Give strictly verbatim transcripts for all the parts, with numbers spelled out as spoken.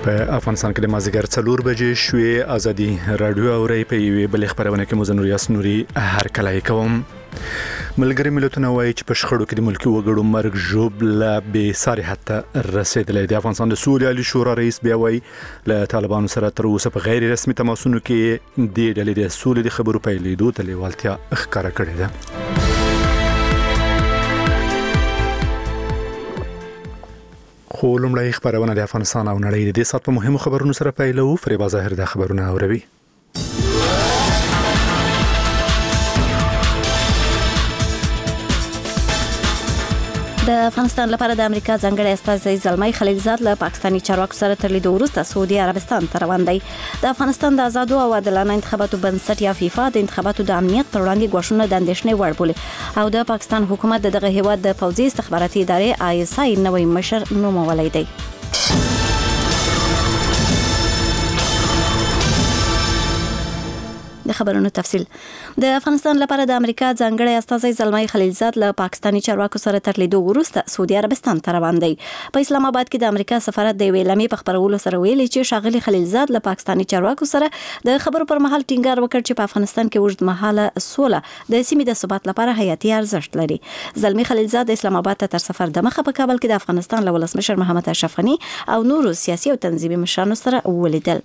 په افغانستان کې د مازیګر څلور بجې شوې ازادي رادیو اوري په یوې بل خبرونه کې مزنور یاسنوري هر کله کوم ملګری ملتونه وایي چې په شخړو کې د ملکی وګړو مرګ ژوبله به ساري حتی رسیدلې د افغانستان د سولې عالی شورا رئیس بیا وایي له طالبانو سره تر اوسه په غیر رسمي تماسونو کې د ډلې د سولې د خبرو پیلېدو ته لیوالتیا ښکاره کړې ده. خو لومړی خبرونه د افغانستان او نړۍ د سات په مهمو خبرونو سره پیلو. فریبا ظاهر د خبرونه اوروي. د افغانستان لپاره د امریکا ځانګړي استازی زلمي خلیلزاد له پاکستاني چارواکو سره تر لیدو وروسته سعودي عربستان ته روان دی. د افغانستان د آزادو او عادلانه انتخاباتو بنسټ یا فیفا د انتخاباتو د امنیت پر وړاندې غوښتنه د اندېښنې وړ بولي او د پاکستان حکومت دغه هیواد د پوځي استخباراتي ادارې آی اس آی نوی مشر نومولی دی. د خبرونو تفصيل. د افغانستان لپاره د امریکا ځانګړي استازی زلمي خلیلزاد له پاکستاني چارواکو سره تر لیدو وروسته سعودي عربستان ته روان دی. په اسلام آباد کې د امریکا سفارت د ویلامي په خبرولو سره ویلي چې شاغلي خلیلزاد له پاکستاني چارواکو سره د خبرو پر مهال ټینګار وکړ چې په افغانستان کې اوږد مهاله سوله د سیمې د ثبات لپاره حیاتي ارزښت لري. زلمي خلیلزاد د اسلام آباد ته تر سفر د مخه په کابل کې د افغانستان له ولسمشر محمد اشرف غني او نورو سیاسي او تنظیمي مشرانو سره ولیدل.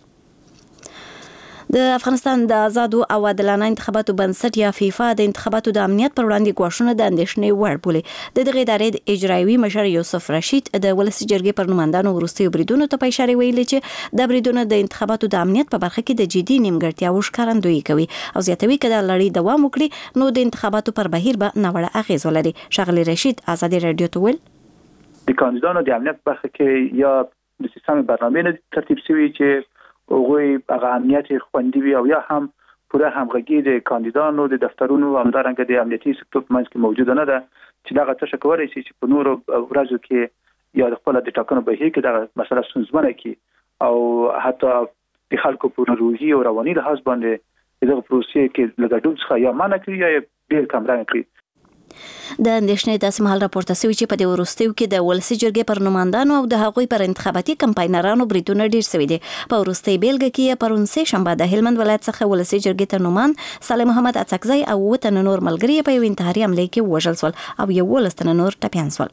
د افغانستان د آزادو او عادلانه انتخاباتو بنسټ یا فیفا د انتخاباتو د امنیت پر وړاندې غوښتنه د اندېښنې وړ بولي. د دغه ادارې د اجرایوي مشر یوسف رشید د ولسي جرګې پر نمائندانو وروستیو بریدونو ته په اشاره ویلي چې د بریدونو د انتخاباتو د امنیت په برخه کې د جدي نیمګړتیاوو ښکارندویي کوي او زیاتوي چې د لړۍ دوام وکړي نو د انتخاباتو پر بهیر به ناوړه اغیز ولري. شاغلي رشید ازادي رادیو ته ویل د کاندیدانو د امنیت په برخه کې یا د سیستم برنامه نه ترتیب شوی چې اوغوی هغه امنیت خوندي وي او یا هم پوره همغږي د کاندیدانو د دفترونو همدارنګه د امنیتي سکتور په منځ کې موجوده نه ده چې دا څه کولای شي چې په نورو ورځو کې یا د خپل د ټاکنو بهیر کې دا مسله ستونزمنه کی او حتی د خلکو په روحي او رواني لحاظ باندې دغه پروسې کې لګډون څخه یا مانع کړی یا ډیر کمرنګ کړی. د اندېښنې داسې مهال راپورته شوی چې په دې وروستیو کې د ولسي جرګې پر نمائندانو او د هغوی پر انتخاباتي کمپاینرانو بریدونه ډیر شوي دي. په وروستۍ بیلګه کې پرون سه شنبه د هلمند ولایت څخه ولسي جرګې ته نومان صالح محمد اڅکزی او وته نور ملګری په یو انتحاري حمله کې وژل شول او یو ولستنه نور ټپیان شول.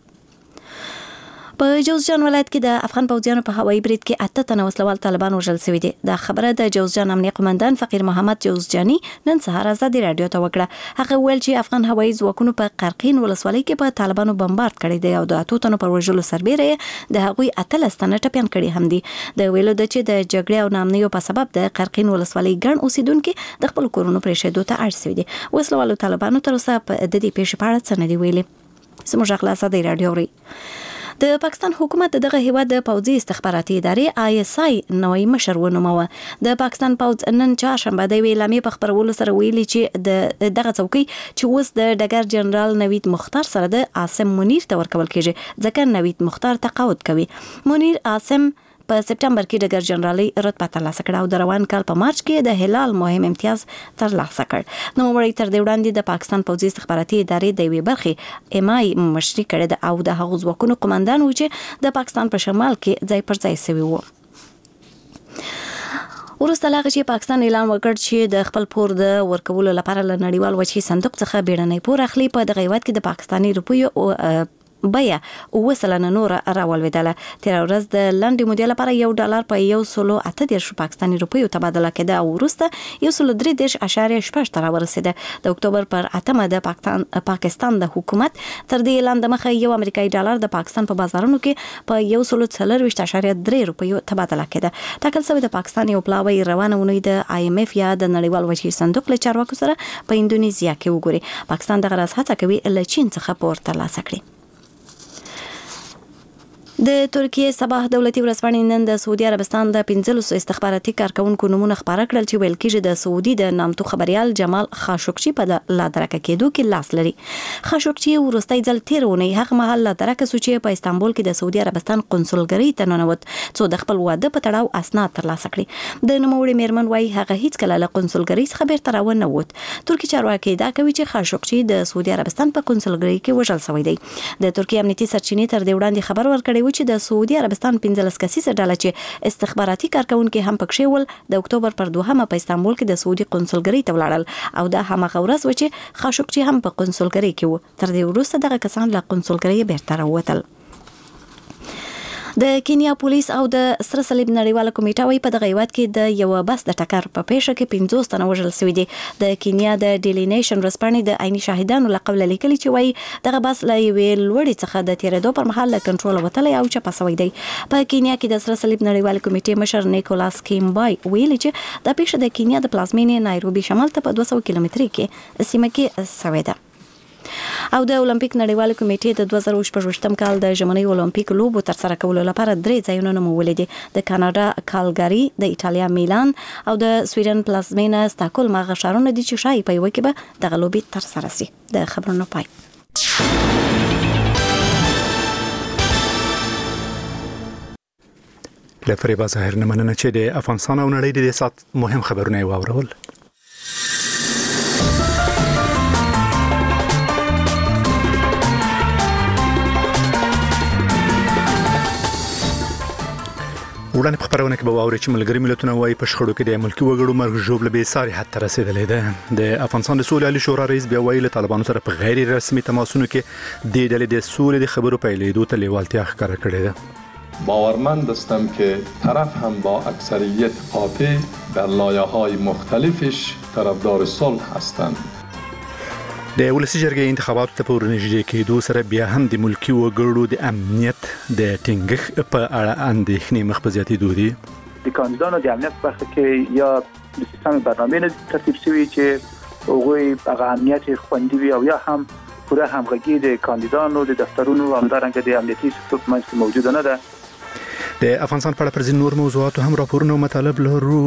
په جوزجان ولایت کې د افغان پوځیانو په هوایي برید کې اته تنه وسلوال طالبان وژل شوي دي. دا خبره د جوزجان امنیه قومندان فقیر محمد جوزجاني نن سهار ازادي رادیو ته وکړه. هغه ویل چې افغان هوایي ځواکونو په قرقین ولسوالۍ کې په طالبانو بمبارد کړی دی او د اتو تنو پر وژلو سربېره د هغوی اتلس تنه ټپیان کړي هم دي. د ویلو د چې د جګړې او نامنیو په سبب د قرقین ولسوالۍ ګڼ اوسیدونکو د خپل کورونو پرېښودو ته اړ شوي دي. وسلوالو طالبانو تر اوسه په د دې پیښې په اړه څه نه دي ویلي. زموږ غلا ازادي رادیو ری د پاکستان حکومت دغه هیواد د پوځي استخباراتي ادارې آی اس آی نوی مشر ونوموه. د پاکستان پوځ نن چهارشنبه د ویلامي په خبرولو سره ویلي چې د دغه څوکۍ چې اوس د ډګر جنرال نوید مختار سره د عاصم منیر ته ورکول کیږي ځکه نوید مختار تقاعد کوي. منیر عاصم په سپټمبر کې ډګر جنرالي رتبه ترلاسه کړه او د روان کال په مارچ کې د هلال مهم امتیاز ترلاسه کړ. نو وړي تر دې وړاندې د پاکستان پوځي استخباراتي ادارې د وی برخې ام آی مشري کړه د او د هغو ځواکونو قومندان و چې د پاکستان په شمال کې ځای پر ځای شوی وو. ورسته لاغه چې پاکستان اعلان وکړ چې د خپل پور د ورکولو لپاره له نړیوال وچی صندوق څخه بیړنۍ پور اخلي. په دغه هیواد کې د پاکستاني روپیو او بیا وسلنه نور راولویدله. تیر ورځ د لنډې مودې لپاره یو ډالر په یو سلو اته دیرش پاکستاني روپیو تبادله کېده او وروسته یو سلو درې دیرش اعشاریه شپږ ته راورسېده. د اکتوبر پر اتمه د پاکستان پاکستان د حکومت تر دې اعلان دمخه یو امریکایي ډالر د پاکستان په بازارونو کې په یو سلو څلرویشت اعشاریه درې روپیو تبادله کېده. ټاکل شوی د پاکستان یو پلاوی روانه ونوي د آی ایم اف یا د نړیوال وچی صندوق له چارواکو سره په اندونیزیا کې وګوري. پاکستان دغه راز هڅه کوي له چین څخه پور ترلاسه کړي. د ترکیه صباح دولتي ورځپاڼې نن د سعودي عربستان د پنځلسو استخباراتي کارکونکو نمونه خبره کړل چې ویل کېږي د سعودي د نامتو خبريال جمال خاشقچي په لادرکه کېدو کې لاس لري. خاشقچي ورستۍ ځل تیرونه هغه مهال لادرکه سوچي په استانبول کې د سعودي عربستان قونسلګرۍ ته ننوت څو د خپل واده په تړاو اسناد ترلاسه کړي. د نوموړي میرمن وايي هغه هیڅ کله له قونسلګرۍ څخه بیرته راونه ووت. ترکیه چارواکي دا کوي چې خاشقچي د سعودي عربستان په قونسلګرۍ کې وژل شوی دی. د ترکیه امنیتي سرچینې تر دې وړاندې خبر ورکړی و چې د سعودي عربستان پنځلس کسیزه ډله چې استخباراتي کارکونکو هم پکښې ول د اکتوبر پر دوهمه په استانبول کې د سعودي قونسلګرۍ ته ولاړل او دا همغه ورځ و چې خاشقجي هم په قونسلګرۍ کې و. تر دې وروسته دغه کسان له قونسلګرۍ بیرته راووتل. د کینیا پولیس او د سره صلیب نړیواله کمیټه وايي په دغه هیواد کې د یو بس د ټکر په پیښه کې پنځوس تنه وژل شوي دي. د کینیا د ډیلی نیشن ورځپاڼې د عیني شاهدانو له قبله لیکلي چې وايي دغه بس له یوې لوړې څخه د تیرېدو پر مهال له کنټروله وتلی او چپه شوی دی. په کینیا کې د سره صلیب نړیواله کمیټې مشر نیکولاس کیمبای ویلي چې دا پیښه د کینیا د پلازمینې نایروبي شمال ته په دوه سوه کیلومتري کې سیمه کې شوې ده. او د اولمپیک نړیواله کمیټې د دوه زره شپږ کال د ژمنۍ اولمپیک لوبو تر سره کولو لپاره درې ځایونه نومولي دي. د کاناډا کالګاری، د ایټالیا میلان او د سویډن پلازمینه ستاکهولم هغه ښارونه دي چې شایي په یوه کې به دغه لوبې تر سره شي. د خبرونو پای. له فریبا ظاهر نه مننه چې د افغانستان او نړۍ د سات مهم خبرونه یې واورول. وړاندې په خبرونه کې به واوري چې ملګري ملتونه وايي په شخړو کې د ملکي وګړو مرګ ژوبله به ساري حد ته رسیدلې ده. د افغانستان د سولې عالی شورا رئیس بیا ویلي طالبانو سره په غیر رسمي تماسونو کې د ډلې د سولې د خبرو پیلېدو ته لیوالتیا ښکاره کړې ده. باورمند هستم که طرف هم با اکثریت قاطع در لایه‌های مختلفش طرفدار صلح هستند. د ولسی جرګې انتخاباتو ته په ورنږدې کېدو سره بیا هم د ملکي وګړو د امنیت د ټینګښت په اړه اندېښنې مخ په زیاتېدو دي. د کاندیدانو د امنیت په برخه کې یا د سیستم برنامه نه ترتیب شوی چې هغوی هغه امنیت خوندي وي او یا هم پوره همغږي د کاندیدانو د دفترونو او همدارنګه د امنیتي سیستم منځ کې موجوده نه ده. د افغانستان په اړه پر ځینو نور موضوعاتو هم راپورونه او مطالب لرو.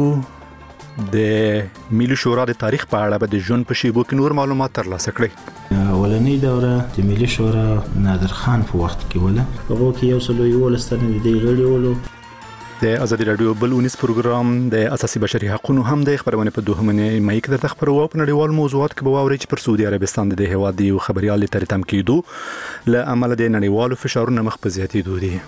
د ملي شورا د تاریخ په اړه به د ژوند په شیبو کې نور معلومات ترلاسه کړئ. اولنۍ دوره د ملي شورا نادر خان په وخت کې وله هغه کې یو سل یو لستنه د غړي ولو. د ازادي رادیو بل ونیس پروګرام د اساسي بشري حقوقو هم د خبرونه په دوه منې مې کې درته خبرو په نړیوال موضوعات کې به واوري چې پر سعودي عربستان د هواد یو خبريال تر تم کېدو له عمل د نړیوالو فشارونو مخ په زیاتېدو دي.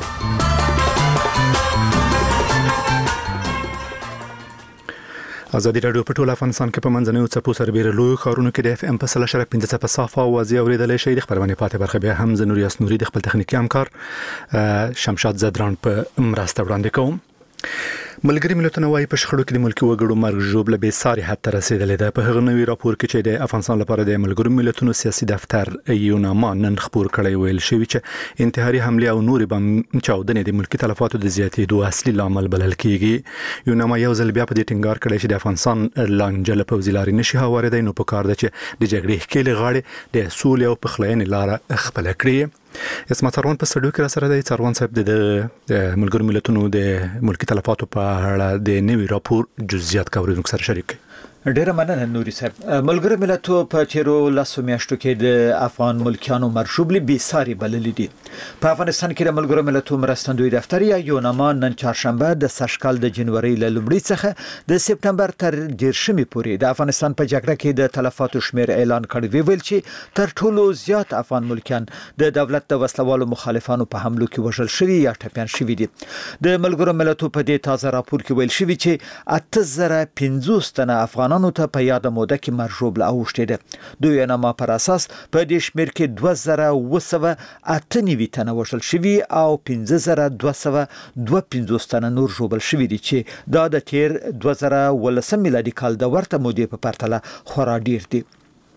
ازادي رادیو په ټول افغانستان کې په منځنوي څپو سربېره لوی ښارونو کې د اف ام په سل شرک پنځه څپه صافه او واضح اوریدل شي. د خبرونه پاتې برخه بیا هم زنور یاسنوري د خپل تخنیکی همکار شمشاد زدران په مرسته وړاندې کوم. ملګري ملتونه وايي په شخړو کې د ملکي وګړو مرګ ژوبله به ساري حد ته رسیدلې ده. په هغه نوي راپور کې چې د افغانستان لپاره د ملګرو ملتونو سیاسي دفتر یوناما نن خبر کړی ویل شوی چې انتحاري حمله او نور بم چاودنې د ملکي تلفاتو د زیاتېدو اصلي لامل بلل کیږي. یوناما یو ځل بیا په دې ټینګار کړی چې د افغانستان لانجه په وزیلاري نشي هواردای نو په کار ده چې د جګړې ښکېلې غاړې د سولې او پخلاینې لار خپل کړي. اسمه څروان په سټډیو کې را سره دی. څروان صاحب د ملګرو ملتونو د ملکي تلفاتو په اړه د نوي راپور جزئیات کاوریدونکو سره شریک کړي. ډیره مننه نوري صاحب. ملګرو ملتونو په تیرو لاسو میاشتو کې د افغان ملکیانو مرشوبلي بي ساري بللي دي. په افغانستان کې د ملګرو ملتونو مرستندوی دفتر یا یوناما نن چهارشنبه د سشکال د جنوري له لومړۍ څخه د سپتمبر تر دیرشمې پورې د افغانستان په جګړه کې د تلفاتو شمیر اعلان کړی ویل چې تر ټولو زیات افغان ملکیان د دولت د وسلوالو مخالفانو په حملو کې وژل شوي یا ټپيان شوي دي. د ملګرو ملتونو په دې تازه راپور کې ویل شوی چې اته زره پنځوس تنه افغانانو ته په یاد موده کې مرجوبله اوښتې ده. دوی یوناما پر اساس په دې شمیر کې دوه زره اوه سوه اته نوي تنه وژل شوي او پنځه زره دوه سوه دوه پنځوس تنه نور ژوبل شوي دي چې دا د تیر دوه زره اوولسم میلادي کال د ورته مودې په پرتله خورا ډیر دي.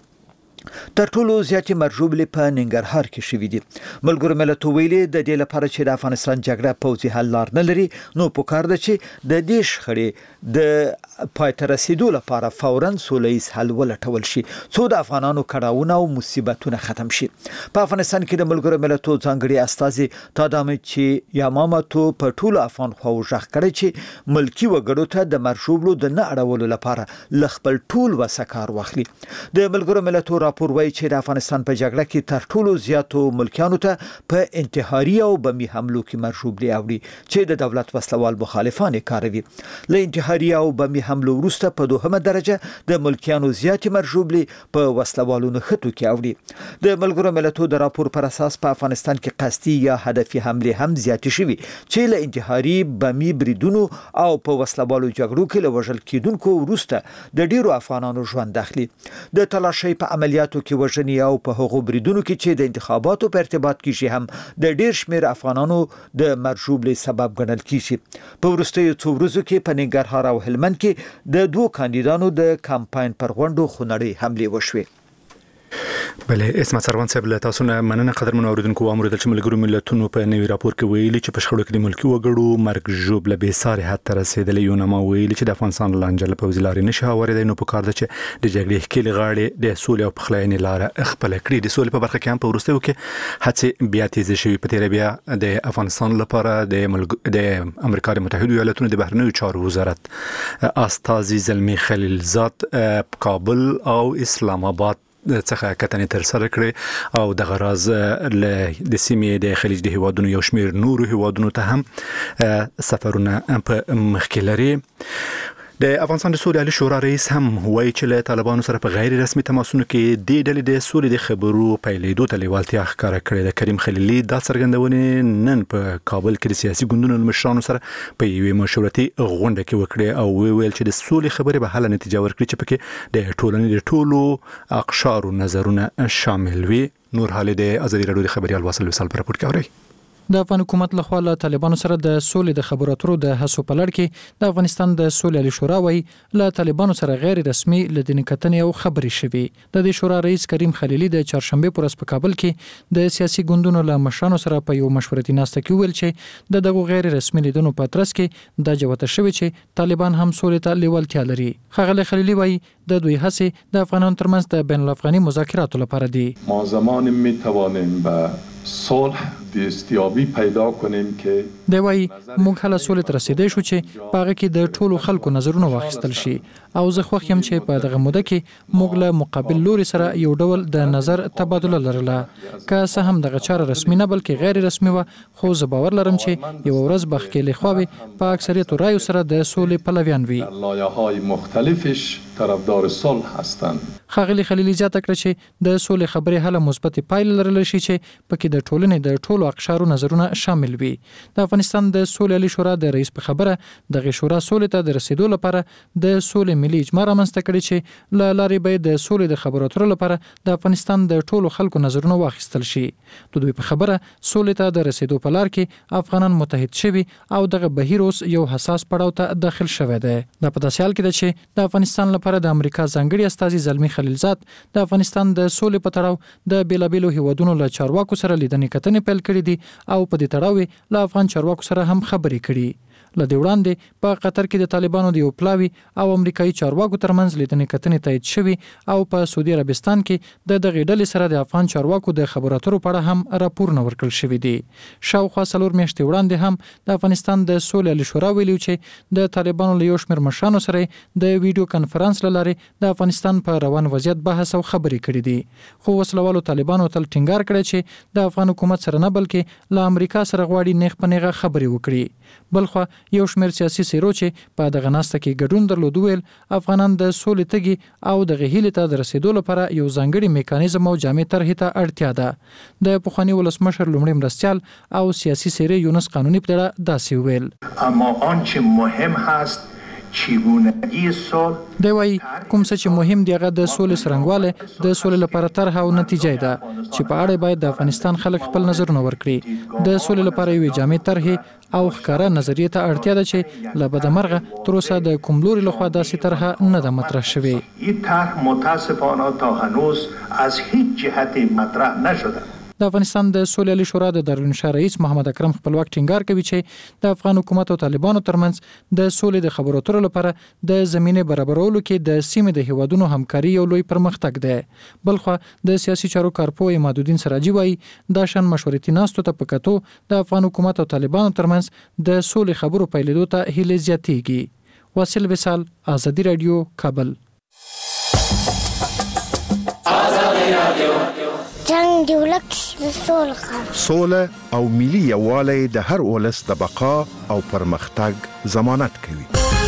تر ټولو زیاتې مرجوبلې په ننګرهار کې شوي دي. ملګرو ملتونو ویلي د دې لپاره چې د افغانستان جګړه پوځي حل لار نه لري نو پکار ده چې د دې شخړې د پای ته رسیدو لپاره فوراً سولهییز حل ولټول شي څو د افغانانو کړاوونه او مصیبتونه ختم شي. په افغانستان کې د ملګرو ملتونو ځانګړي استازي تادامچی یاماماتو په ټولو افغان خواو ژغ کړی چې ملکي وګړو ته د مرجوبلو د نه اړولو لپاره ل خپل ټول وسه کار واخلي. د ملګرو ملتونو راپور وایي چې د افغانستان په جګړه کې تر ټولو زیاتو ملکیانو ته په انتحاري او بمي حملو کې مرشوبلي اوړي چې د دولت وسلوال مخالفان کاروي. له انتحاري او بمي حملو وروسته په دوهمه درجه د ملکیانو زیاتې مرشوبلي په وسلوالو نښتو کې اوړي. د ملګرو ملتونو د راپور پر اساس په افغانستان کې قصدي یا هدفي حملې هم زیاتې شوي چې له انتحاري بمي بریدونو او په وسلوالو جګړو کې له وژل کېدونکو وروسته د ډیرو افغانانو ژوند اخلي. د تلاشۍ په عملیاتو کې وژنې او په هغو بریدونو کې چې د انتخاباتو په ارتباط کې شي هم د ډیر شمیر افغانانو د مرشوبلي سبب ګڼل کیږي. په وروستیو څو ورځو کې په ننګرهار او هلمند کې د دوه کاندیدانو د کمپاین پر غونډو خونړۍ حملې وشوې. بله اسمت سروان صاحب له تاسو نه مننه قدرمنو اوریدونکو و امر د ملګرو ملتونو په نوي راپور کې ویلي چې په شخړو کې د ملکی وګړو مرګ ژوبله به ساري حد ته رسیدلی. یو نامه ویلي چې د افغانستان لانجه په وزلاري نشه اورېدای نو په کار ده چې د جګړې ښکېلې غاړې د سولې او پخلاینې لار خپل کړي. د سولې په برخه کې هم په وروستیو کې هڅې بیا تیزې شوې. په تیر بیا د افغانستان لپاره د ملګ... د امریکا متحده ایالاتونو د بهرنیو چارو وزارت استاذي زلمي خلیلزاد په کابل او اسلام آباد څخه کتنې تر سره کړې او د غراز له د سیمې د خلیج د هیوادونو یو شمیر نورو هیوادونو ته هم سفرونه په مخ کې لري. د افغانستان د سولې عالی شورا رئیس هم وایي چې له طالبانو سره په غیر رسمي تماسونو کې د ډلې د سولې د خبرو پیلېدو ته لیوالتیا ښکاره کړې ده. کریم خلیلي دا څرګندونې نن په کابل کې د سیاسي ګوندونو مشرانو سره په یوې مشورتي غونډه کې وکړې او ویل چې د سولې خبرې به هله نتیجه ورکړي چې پکې د ټولنې د ټولو اقشارو نظرونه شامل وي. نور حال د ازادي راډیو د خبريال واصل وصال پر راپور کوي. د افغان حکومت لخوا له طالبانو سره د سولې د خبرو اترو د هڅو په لړ کې د افغانستان د سولې عالی شورا وایي له طالبانو سره غیر رسمي لدینې کتنې او خبرې شوي. د دې شورا رئیس کریم خلیلي د چهارشنبه پر ورځ په کابل کې د سیاسي ګوندونو له مشرانو سره په یو مشورتي ناسته کې ویل چې د دغه غیر رسمي لیدونو په ترڅ کې د جوته شوی چې طالبان هم سولې ته لیوالتیا لري. ښاغلی خلیلي وایي د دوی هڅې د افغانانو ترمنځ د بین الافغاني مذاکراتو لپاره دي. ما زمان می توانیم به صلح دستیابی پیدا کنیم که دی وایي موږ هله سولې ته رسیدای شو چې په هغه کې د ټولو خلکو نظرونه واخیستل شي او زه خوښ یم چې په دغه موده کې موږ له مقابل لوري سره یو ډول د نظر تبادله لرله. که څه هم دغه چاره رسمي نه بلکې غیر رسمي وه خو زه باور لرم چې یو ورځ به ښکېلې خواوې په اکثریتو رایو سره د سولې پلویان وي. لایه‌های مختلفش طرفدار صلح هستند. ښاغلي خلیلي زیاته کړه چې د سولې خبرې هله مثبت پایله لرلی شي چې پکې د ټولنې د ټولو اقشارو نظرونه شامل وي. د افغانستان د سولې عالی شورا د رئیس په خبره دغه شورا سولې ته د رسیدو لپاره د سولې ملي اجماع رامنځته کړي چې له لارې به د سولې د خبرو اترو لپاره د افغانستان د ټولو خلکو نظرونه واخیستل شي. د دوی په خبره سولې ته د رسیدو په لار کې افغانان متحد شوي او دغه بهیر اوس یو حساس پړاو ته داخل شوی دی. دا په داسې حال کې ده چې د افغانستان لپاره د امریکا ځانګړي استازي زلمي خلیلزاد د افغانستان د سولې په تړاو د بیلابیلو هیوادونو له چارواکو سره لیدنې کتنې پیل کړې دي او په دې تړاو له افغان چارواکو سره هم خبرې کړي. له دې وړاندې په قطر کې د طالبانو د یو پلاوي او امریکایي چارواکو ترمنځ لیدنې کتنې تایید شوي او په سعودي عربستان کې د دغې ډلې سره د افغان چارواکو د خبرو اترو په اړه هم راپورونه ورکړل شوي دي. شاوخوا څلور میاشتې وړاندې هم د افغانستان د سولې عالی شورا ویلي چې د طالبانو له یو شمېر مشرانو سره د ویډیو کنفرانس له لارې د افغانستان په روان وضعیت بحث او خبرې کړې دي. خو وسلوالو طالبانو تل ټینګار کړی چې د افغان حکومت سره نه بلکې له امریکا سره غواړي نیغ په نیغه خبرې وکړي. بلخوا یو شمېر سیاسي څیرو چې په دغه ناسته کې ګډون درلود ویل افغانان د سولې تږي او دغه هیلې ته د رسیدو لپاره یو ځانګړي میکانیزم او جامع طرحې ته اړتیا ده. د پخواني ولسمشر لومړي مرستیال او سیاسي څیرې یونس قانوني په اړه داسې ویل. اما آنچه مهم هست چگونگی صلح دی وایي کوم څه چې مهم دی هغه د سولې څرنګوالی د سولې لپاره طرح او نتیجه ده چې په اړه باید د افغانستان خلک خپل نظرونه ورکړي. د سولې لپاره یوې جامع طرحې او ښکاره نظریې ته اړتیا ده چې له بدمرغه تر اوسه د کوم لوري لخوا داسې طرحه نه ده مطرح شوې. این طرح متاسفانه تا هنوز از هیچ جهتی مطرح نشده. د افغانستان د سولې عالی شورا د دارالانشا رئیس محمد اکرم خپلواک ټینګار کوي چې د افغان حکومت او طالبانو ترمنځ د سولې د خبرو اترو لپاره د زمینه برابرولو کې د سیمې د هیوادونو همکاري یو لوی پرمختګ دی. بلخوا د سیاسي چارو کارپوه امادالدین سراجي وایي دا شان مشورتي ناستو ته په کتو د افغان حکومت او طالبانو ترمنځ د سولې خبرو پیلېدو ته هیله زیاتېږي. واصل وصال، ازادي رادیو، کابل. جنگ دی ولک سوله سوله او ملي یووالی د هر ولس د بقا او پرمختګ ضمانت کوي.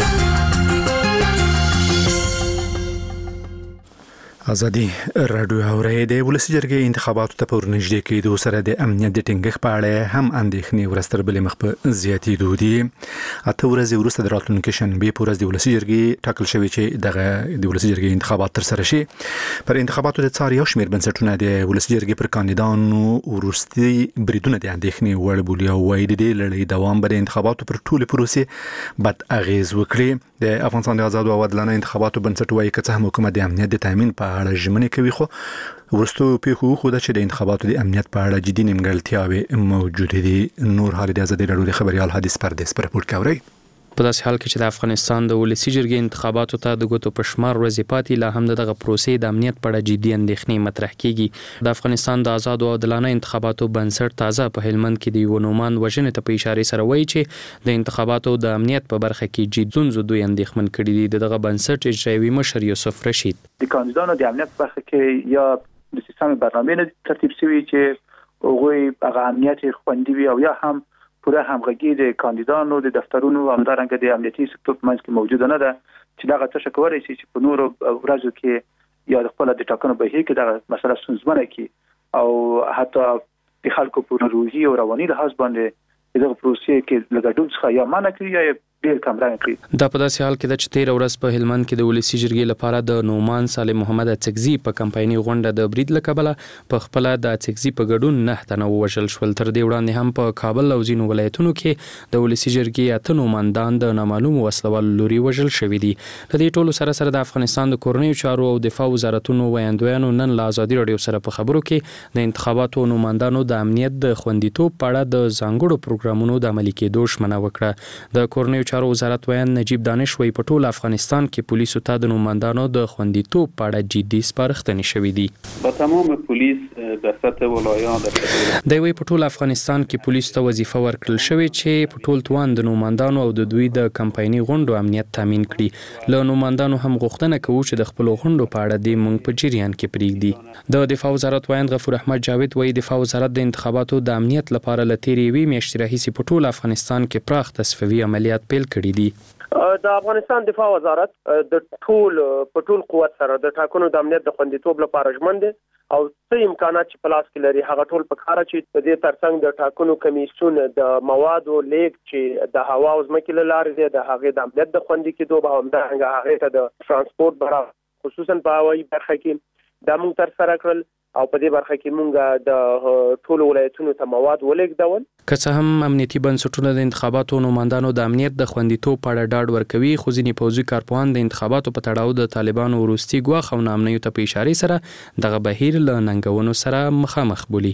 ازادي راډیو اوري د ولسی جرګې انتخاباتو ته پر نږدې کېدو سره د امنیت د ټینګښت په اړه هم اندېښنې ورستر بلې مخ په زیاتېدو دي. اته ورځې وروسته د راتلونکي شنبه په ورځ د ولسی جرګې ټاکل شوی چې دغه د ولسی جرګې انتخابات تر سره شي. پر انتخاباتو د څار یو شمېر بنسټونه د ولسی جرګې پر کاندیدانو ورستي بریدونه د اندېښنې وړ بولي او وايي د دې لړۍ دوام به د انتخاباتو پر ټوله پروسې بد اغیز وکړي. د افغانستان د آزاد او عادلانه انتخاباتو بنسټ وايي چې هم حکومت د امنیت د تامین په اړه ژمنې کوي، خو ورستو پیښو خو د چې د انتخاباتو د امنیت په اړه جدي نیمګړتیاوې موجوده دي. نور حال د آزادي راډیو د خبريال حدیث پردیس پر رپورټ کوي. په داسې حال کې چې د افغانستان د ولسی جرګې انتخاباتو ته د ګوتو پشمار ورځې پاتې لا هم دغه پروسې د امنیت په اړه جدي اندېښنې مطرح کیږي. د افغانستان د آزاد او عادلانه انتخاباتو بنسټ تازه په هلمند کې د یو نومان وژنې ته په اشاره سره وایي چې د انتخاباتو د امنیت په برخه کې جدي دوی اندېښمن کړي دي. دغه بنسټ اجرایوي مشر یوسف رشید د کاندیدانو د امنیت په برخه کې یا د سیستم برنامه نه ترتیب شوی چې هغه هغه امنیت خوندي وي او یا هم پوره همغږي د کاندیدانو د دفترونو همدارنګه د امنیتي سکتور په منځ کې موجوده نه ده چې دا څه کوي چې په نورو ورځو کې یا د خپل د ټاکنو بهیر کې دا مسله ستونزمنه کی او حتی د خلکو په روحي او رواني لحاظ باندې دغه پروسې کې لګډون څخه یا مانع کوي یا ډیر کمرنګ کوي. دا په داسې حال کې د چې تیر ورځ په هلمند کې د ولسی جرګې لپاره د نومان سالم محمد اڅکزي په کمپایني غونډه د برید لکبله په خپل د اڅکزي په ګډون نه تنه وژل شول. تر دې وړاندې هم په کابل او ځینو ولایتونو کې د ولسی جرګې اته نوماندان د نامعلوم وسلوال لوري وژل شوې دي. د دې ټولو سره سره د افغانستان د کورنیو چارو او دفاع وزارتونو ویاندویانو نن له آزادي راډیو سره په خبرو کې د انتخاباتو نوماندانو د امنیت د خوندیتوب په اړه د ځانګړو پروګرامونو د عملي کېدو ژمنه وکړه. د کورنیو چارو وزارت ویان نجیب دانش وی په ټول افغانستان کې پولیسو ته د نوماندانو د خوندیتوب په اړه جدي سپارښتنې شوې دي. با تمام پولیس در سطح ولایات د وی په ټول افغانستان کې پولیسو ته وظیفه ورکړل شوې چې په ټول توان د نوماندانو او د دوی د کمپایني غونډو امنیت تامین کړي. له نوماندانو هم غوښتنه کوي چې د خپل غونډو په اړه د مونږ په جریان کې پریږدي. د دفاع وزارت ویان غفور احمد جاوید وی دفاع وزارت د انتخاباتو د امنیت لپاره لتیری وی میاشتې راهیسې په ټول افغانستان کې پراخ تصفیوي عملیات پیل کړي دي. د افغانستان دفاع وزارت د ټول په ټول قوت سره د ټاکنو د امنیت د خوندیتوب لپاره ژمن دي او څه امکانات چې پلاس کې لري هغه ټول په کار چې د دې ترڅنګ د ټاکنو کمیسیون د موادو لیک چې د هوا او ځمکې له لارې د هغه د امنیت د خوندي کېدو به همدارنګه هغه ته د ترانسپورت برابر خصوصا په هوایي برخه کې د موږ تر سره کړل او په دې برخه کې مونږ د ټولو ولایتونو ته مواد ولېږدول. که څه هم امنیتي بنسټونه د انتخاباتو نوماندانو د امنیت د خوندیتوب په اړه ډاډ ورکوي، خو ځینې پوځي کارپوهان د انتخاباتو په تړاو د طالبانو وروستي ګواښ او ناامنیو ته په اشاره سره دغه بهیر له ننګونو سره مخامخ بولي.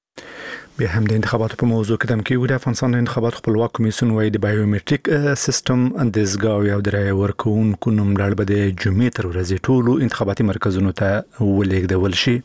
به هم د انتخاباتو په موضوع کې د امکیو د افغانستان د انتخاباتو خپلواک کمیسیون وايي د بایومټریک سیستم اندزګاوي او د رای ورکوونکو نوملړ به د جمعې تر ورځې ټولو انتخاباتي مرکزونو ته ولېږدول شي.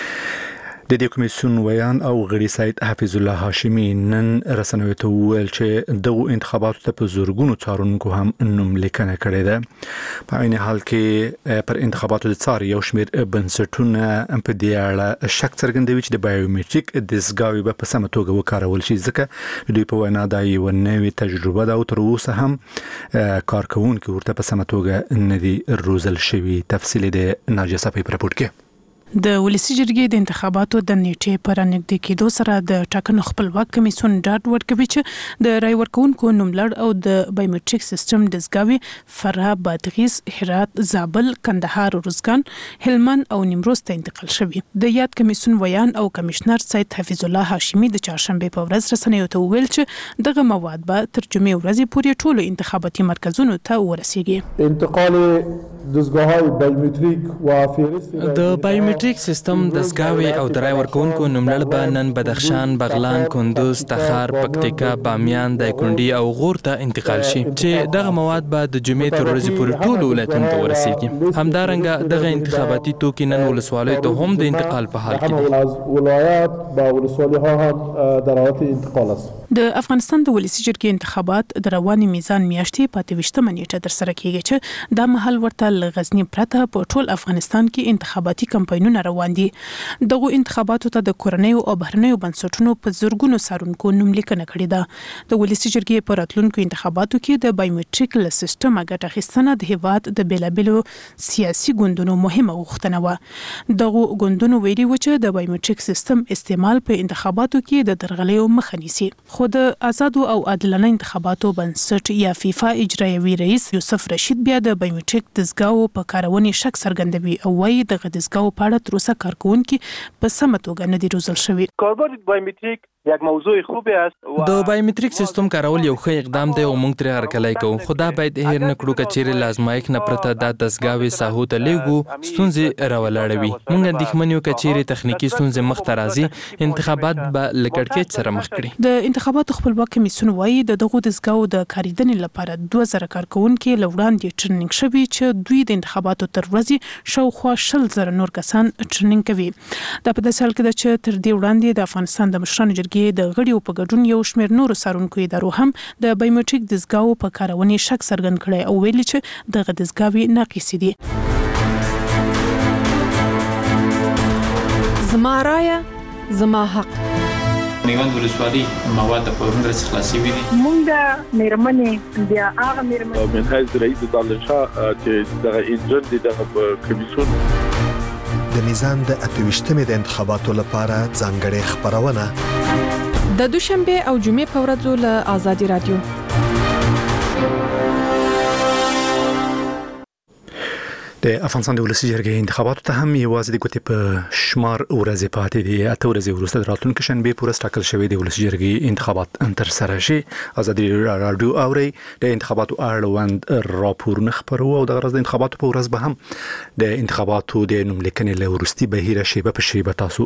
د دې کمیسیون ویان او غړي سید حفیظ الله هاشمی نن رسنیو ته وویل چې دغه انتخاباتو ته په زورګونو څارونکو هم نوم لیکنه کړې ده. په عین حال کې پر انتخاباتو د څار یو شمېر بنسټونه په دې اړه شک څرګندوي چې د بایومټریک دستګاوې به په سمه توګه وکارول شي، ځکه دوی په وینا دا یو نوې تجربه ده او تر اوسه هم کارکوونکي ورته په سمه توګه نه دي روزل شوي. تفصیل د ناجیه صفی په رپورټ کې. د ولسی جرګې د انتخاباتو د نیټې پر نږدې کېدو سره د ټاکنو خپلواک کمیسیون ډاډ ورکوي چې د رای ورکوونکو نوملړ او د بایومټریک سیستم دستګاوي فراه، بادغیس، هرات، زابل، کندهار، روزګان، هلمند او نیمروز ته انتقال شوی. د یاد کمیسیون ویان او کمشنر سید حفیظ الله هاشمی د چهارشنبه په ورځ رسنیو ته وویل چې دغه مواد به تر جمعې ورځې پورې ټولو انتخاباتي مرکزونو ته ورسیږي. انتقال دستګاه‌های بایومټریک و فهرست د بایومټریک سیستم دستګاوي او درای ورکوونکو نوملړ به نن بدخشان، بغلان، کندوز، تخار، پکتیکا، بامیان، دایکنډي او غور ته انتقال شي چې دغه مواد به د جمعې تر ورځې پورې ټولو ولایتونو ته ورسیږي. همدارنګه دغه انتخاباتي توکي نن ولسوالیو ته هم د انتقال په حال کې دي. ولایت با ولسوالی‌ها هم در حالت انتقال است. د افغانستان د ولسی جرګې انتخابات د رواني میزان میاشتې په تیشتمه نیټه در سره کیږي چې د محل ورته لغزنی پرته په ټول افغانستان کې انتخاباتي کمپاینونه روان دي. دغه انتخاباتو ته د کورنۍ او بهرنیو بنسټونو په زورګونو سارونکو نوملیکنه کړې ده. د ولسی جرګې په راتلونکو انتخاباتو کې د بایومټریک سیستم ګټه اخیستنه د هیواد د بیلابلو سیاسي ګوندونو مهمه غوښتنه و. دغه ګوندونو ویلي و چې د بایومټریک سیستم استعمال په انتخاباتو کې د درغلیو مخه نیسي. خو د آزادو او عادلانه انتخاباتو بنسټ یا فیفا اجرایوي رئیس یوسف رشید بیا د بایومټریک دستګاو په کارونې شک څرګندوي او وايي د دستګاو په اړه تر اوسه کارکونکي په سمه توګه نه دي روزل شوي. کاربرد بایومټریک یک موضوع خوبی است. د بایومټریک سیستم کارول یو ښه اقدام دی او موږ ترې هرکلی کوو، خو دا باید هیر نه کړو که چیرې له ازمایښت نه پرته دا دستګاوې ساحو ته لیږو ستونزې راولاړوي. موږ اندېښمن یو که چیرې تخنیکي ستونزې مخته راځي انتخابات به له کړکېچ سره مخ کړي. د انتخاباتو خپلواک کمیسیون وایي د دغو دستګاو د کاریدنې لپاره دوه زره کارکونکي له وړاندې ټریننګ شوي چې دوی د انتخاباتو تر ورځې شاوخوا شل زره نور کسان ټریننګ کوي. دا په داسې حال کې ده چې تر دې وړاندې د افغانستان د مشرانو جرګې د غړیو په ګډون یو شمېر نورو څارونکو ادارو هم د بایومټریک دستګاو په کارونې شک څرګند کړی او ویلي چې دغه دستګاوې ناقصې دي. زما رایه زما حق. میوند ولسوالي مواد په ورنګ څخه خلاصي وي. مونږه مېرمنې بیا هغه مېرمنې من حیث رئیس دالشاه چې دغه ایجنټ دی دغه کمیسیون د میزان د اتویشتمې د انتخاباتو لپاره ځانګړې خبرونه د دوشنبه او جمعې په ورځو له آزادي رادیو. د افغانستان د ولسی جرګې انتخاباتو ته هم یوازې د ګوتې په شمار ورځې پاتې دي. اته ورځې وروسته د راتلونکي شنبه پورې ټاکل شوی د ولسی جرګې انتخابات تر سره شي. آزادي رادیو اوري د انتخاباتو اړوند راپورونه خبرو او د غرض د انتخاباتو په ورځ به هم د انتخاباتو د نوملیکنې له وروستي بهیر شیبه په شیبه تاسو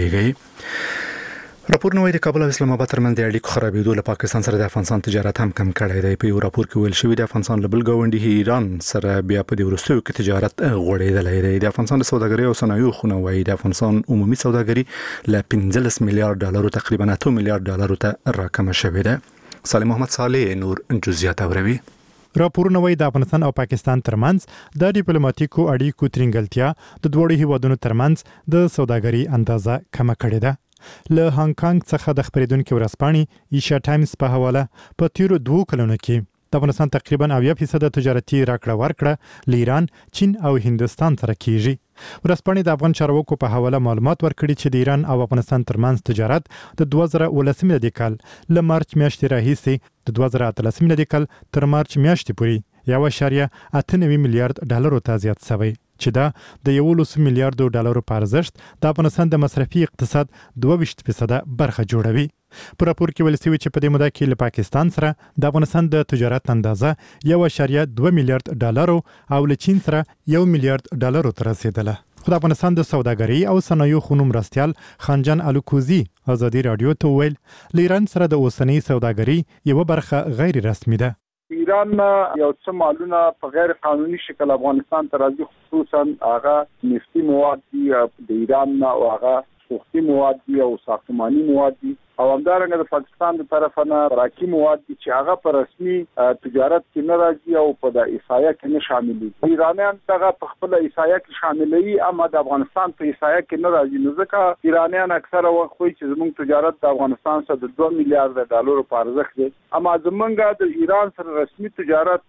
خبرېږئ. راپورونه وايي د کابل او اسلام آباد ترمنځ د اړیکو خرابېدو له پاکستان سره د افغانستان تجارت هم کم کړی دی. په یو راپور کې ویل شوی د افغانستان له بل ګاونډي ایران سره بیا په دې وروستیو کې تجارت غوړېدلی دی. د افغانستان د سوداګرۍ او صنایعو خونه وايي د افغانستان عمومي سوداګري له پنځلس میلیارډ ډالرو تقریبا اته میلیارډ ډالرو ته راکمه شوې ده. صالح محمد صالح نور جزئیات اوروي. راپورونه وايي د افغانستان او پاکستان ترمنځ د ډیپلوماټیکو اړیکو ترنګلتیا د دوړو هیوادونو ترمنځ د سوداګرۍ اندازه کم کړې ده. له هانګ کانګ څخه د خبرېدونکو ورځپاڼې ایشیا ټایمز په حواله په تیرو دوه کلونو کې د افغانستان تقریبا اویا فیصد تجارتي راکړه ورکړه له ایران، چین او هندستان سره کیږي. ورځپاڼې د افغان چارواکو په حواله معلومات ورکړي چې د ایران او افغانستان ترمنځ تجارت د دوه زره اوولس میلادي کال له مارچ میاشتې راهیسې د دوه زره اتلس میلادي کال تر مارچ میاشتې پورې یو اشاریه اته نوي میلیارډ ډالرو ته زیات شوی چې دا د یولس میلیارډو ډالرو په ارزښت د افغانستان د مصرفي اقتصاد دوه ویشت فیصد برخه جوړوي. په راپور کې ویل شوی چې په دې موده کې له پاکستان سره د افغانستان د تجارت اندازه یو اشاریه دوه میلیارډ ډالرو او له چین سره یو میلیارډ ډالرو ته رسیدله. خو د افغانستان د سوداګرۍ او صنایعو خونو مرستیال خانجان الوکوزي آزادي رادیو ته ویل له ایران سره د اوسنۍ سوداګرۍ یو برخه غیر رسمي ده. ایران یو څه مالونه په غیر قانوني شکل افغانستان ته راځي، خصوصا هغه نفتي مواد دي د ایران او هغه سوختي مواد دي او ساختماني مواد دي او همدارنګه د پاکستان د طرفه نه راکي مواد دي چې هغه په رسمي تجارت کې نه راځي او په د ایسایا کې نه شامل دي. ایرانیان دغه په خپل ایسایا کې شاملوي اما د افغانستان په ایسایا کې نه راځي. نو ځکه ایرانیان اکثره وخت وایي چې زموږ تجارت د افغانستان سره د دوه میلیارډ ډالرو په ارزښت دی، اما زمونږ د ایران سره رسمي تجارت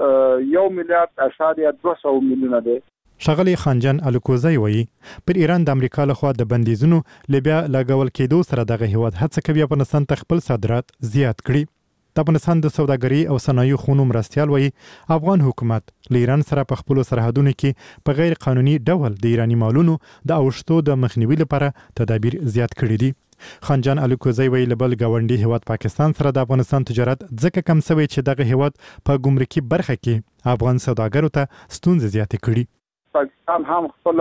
یو میلیارډ اشاریه دوه سوه میلیونه دی. ښاغلی خانجان الوکوزی وایي پر ایران د امریکا لخوا د بندیزونو لبیا لګول کېدو سره دغه هیواد هڅه کوي افغانستان ته خپل صادرات زیات کړي. د افغانستان د سوداګرۍ او صنایعو خونو مرستیال وایي افغان حکومت له ایران سره په خپلو سرحدونو کې په غیر قانوني ډول د ایراني مالونو د اوښتو د مخنیوي لپاره تدابیر زیات کړي دي. خانجان الوکوزی وایي له بل ګاونډي هیواد پاکستان سره د افغانستان تجارت ځکه کم شوی چې دغه هیواد په ګمرکي برخه کې افغان سوداګرو ته ستونزې زیاتې کړي. پاکستان هم خپل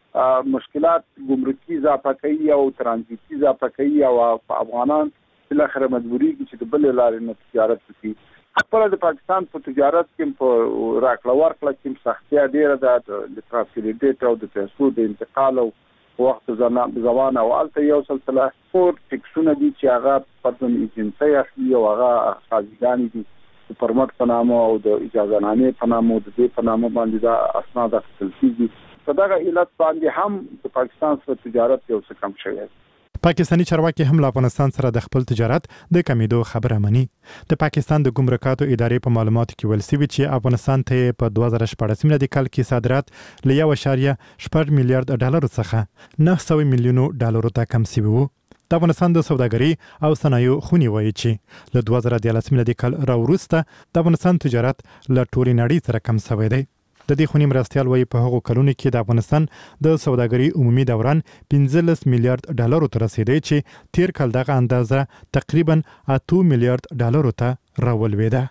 مشکلات ګمرکي اضافه کوي او ترانزیتي اضافه کوي او افغانان بل اخر مجبوري چې د بل لارې نه تجارت کوي. خپل د پاکستان په تجارت کې په راکړه ورکړه کې سختیا ډیره ده، د ترانسپورت او د پیسو د انتقال او وخت زمان او الته یو سلسله فور ټیکسونه دي چې هغه پردون ایجنسي اخلي او هغه سازګان دي پرمټ په نامه او د اجازه نامې په نامه د دې په نامه باندې دا اسناد اخیستل کیږي. په دغه علت باندې هم د پاکستان سره تجارت یو څه کم شوی. پاکستانی چارواکي هم له افغانستان سره د خپل تجارت د کمیدو خبره مني. د پاکستان د ګمرکاتو ادارې په معلوماتو کې ویل شوی چې افغانستان ته په دوه زره شپږ میلادي کال کې صادرات له یو اشاریه شپږ میلیارډ ډالر څخه نه سوه میلیونو ډالرو ته کم شوی وو. د افغانستان د سوداګري او صنایعو خونی وایي چې له دوه زره دیارلس میلادي کال راوروسته د افغانستان تجارت له ټولې نړۍ سره کم شوی دی. د دې خونی مرستيال وایي په هغو کلونو کې د افغانستان د سوداګري عمومي دوران پنځلس میلیارډ ډالرو ته رسیدي چې تیر کال دغه اندازه تقریبا اته میلیارډ ډالرو ته راولويده.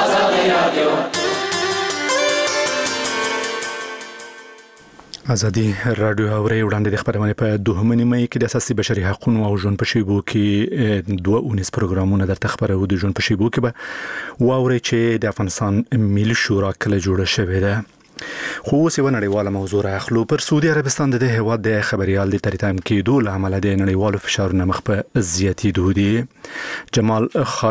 ازادي رادیو اوري وړاندې د خبرونه په دوهمنی مې کې د اساسي بشري حقوقو او ژوند په شیبو کې دوه اونیس پروګرامونه درته خبرو د ژوند په شیبو کې به واوري چې د افغانستان ملي شورا کله جوړه شوې ده. خو اوس یو نړیواله موضوع راخلو. پر سعودي عربستان د هیواد د خبريال د تریتایم کې دوه عمل د نړیوالو فشارونو مخ په زیاتېدو دي. جمال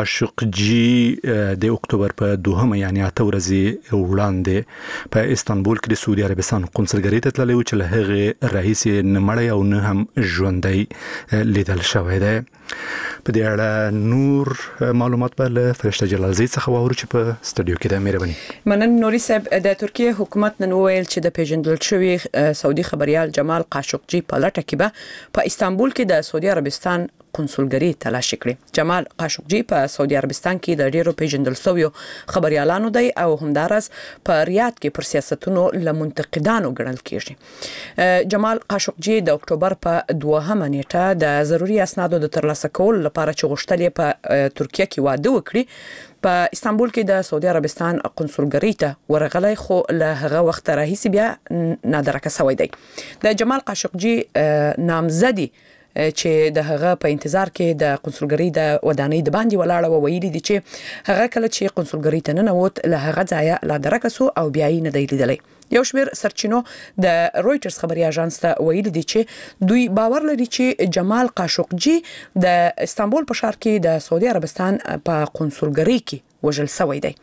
خاشقجي د اکتوبر په دوهمه یعنی اته ورځې وړاندې په استانبول کې د سعودي عربستان قونسلګری ته تللی و چې له هغه رئیس نمړی او نه هم ژوندۍ لیدل شوی دی. په دې اړه نور معلومات به له فرشته جلالزی څخه واورو چې په استودیو کې د مهرباني. منن نوري صاحب د ترکیه حکومت نن ویل چې د پیژندل شوی سعودي خبريال جمال خاشقجي په لټه کې به په استانبول کې د سعودي عربستان قونسلګری تلاشي کړي. جمال خاشقجي په سعودي عربستان کې د ډیرو پیژندل شویو خبريالانو دی او همدارس په ریاض کې پر سیاستونو لمنتقدانو ګڼل کیږي. جمال خاشقجي د اکتوبر په دوهمه نیټه د ضروري اسنادو د ترلاسه کولو لپاره چې غوښتل په ترکیه کې واده وکړي په استانبول کې د سعودي عربستان قونسلګری ته ورغلی، خو له هغه وخت راهیسې بیا نادرکه شوی دی. د جمال خاشقجي نامزدي چې د هغه په انتظار کې د قونسلګری د ودانۍ د باندې ولاړه و ویلي دي چې هغه کله چې قونسلګری ته نه نوت له هغه ځای لا درکسو او بیا یې نه دی لیدلی. یو شمیر سرچینو د رويټرز خبري اژانس ته ویلي دي چې دوی باور لري چې جمال خاشقجي د استانبول په ښار کې د سعودي عربستان په قونسلګری کې وژل شوی دی.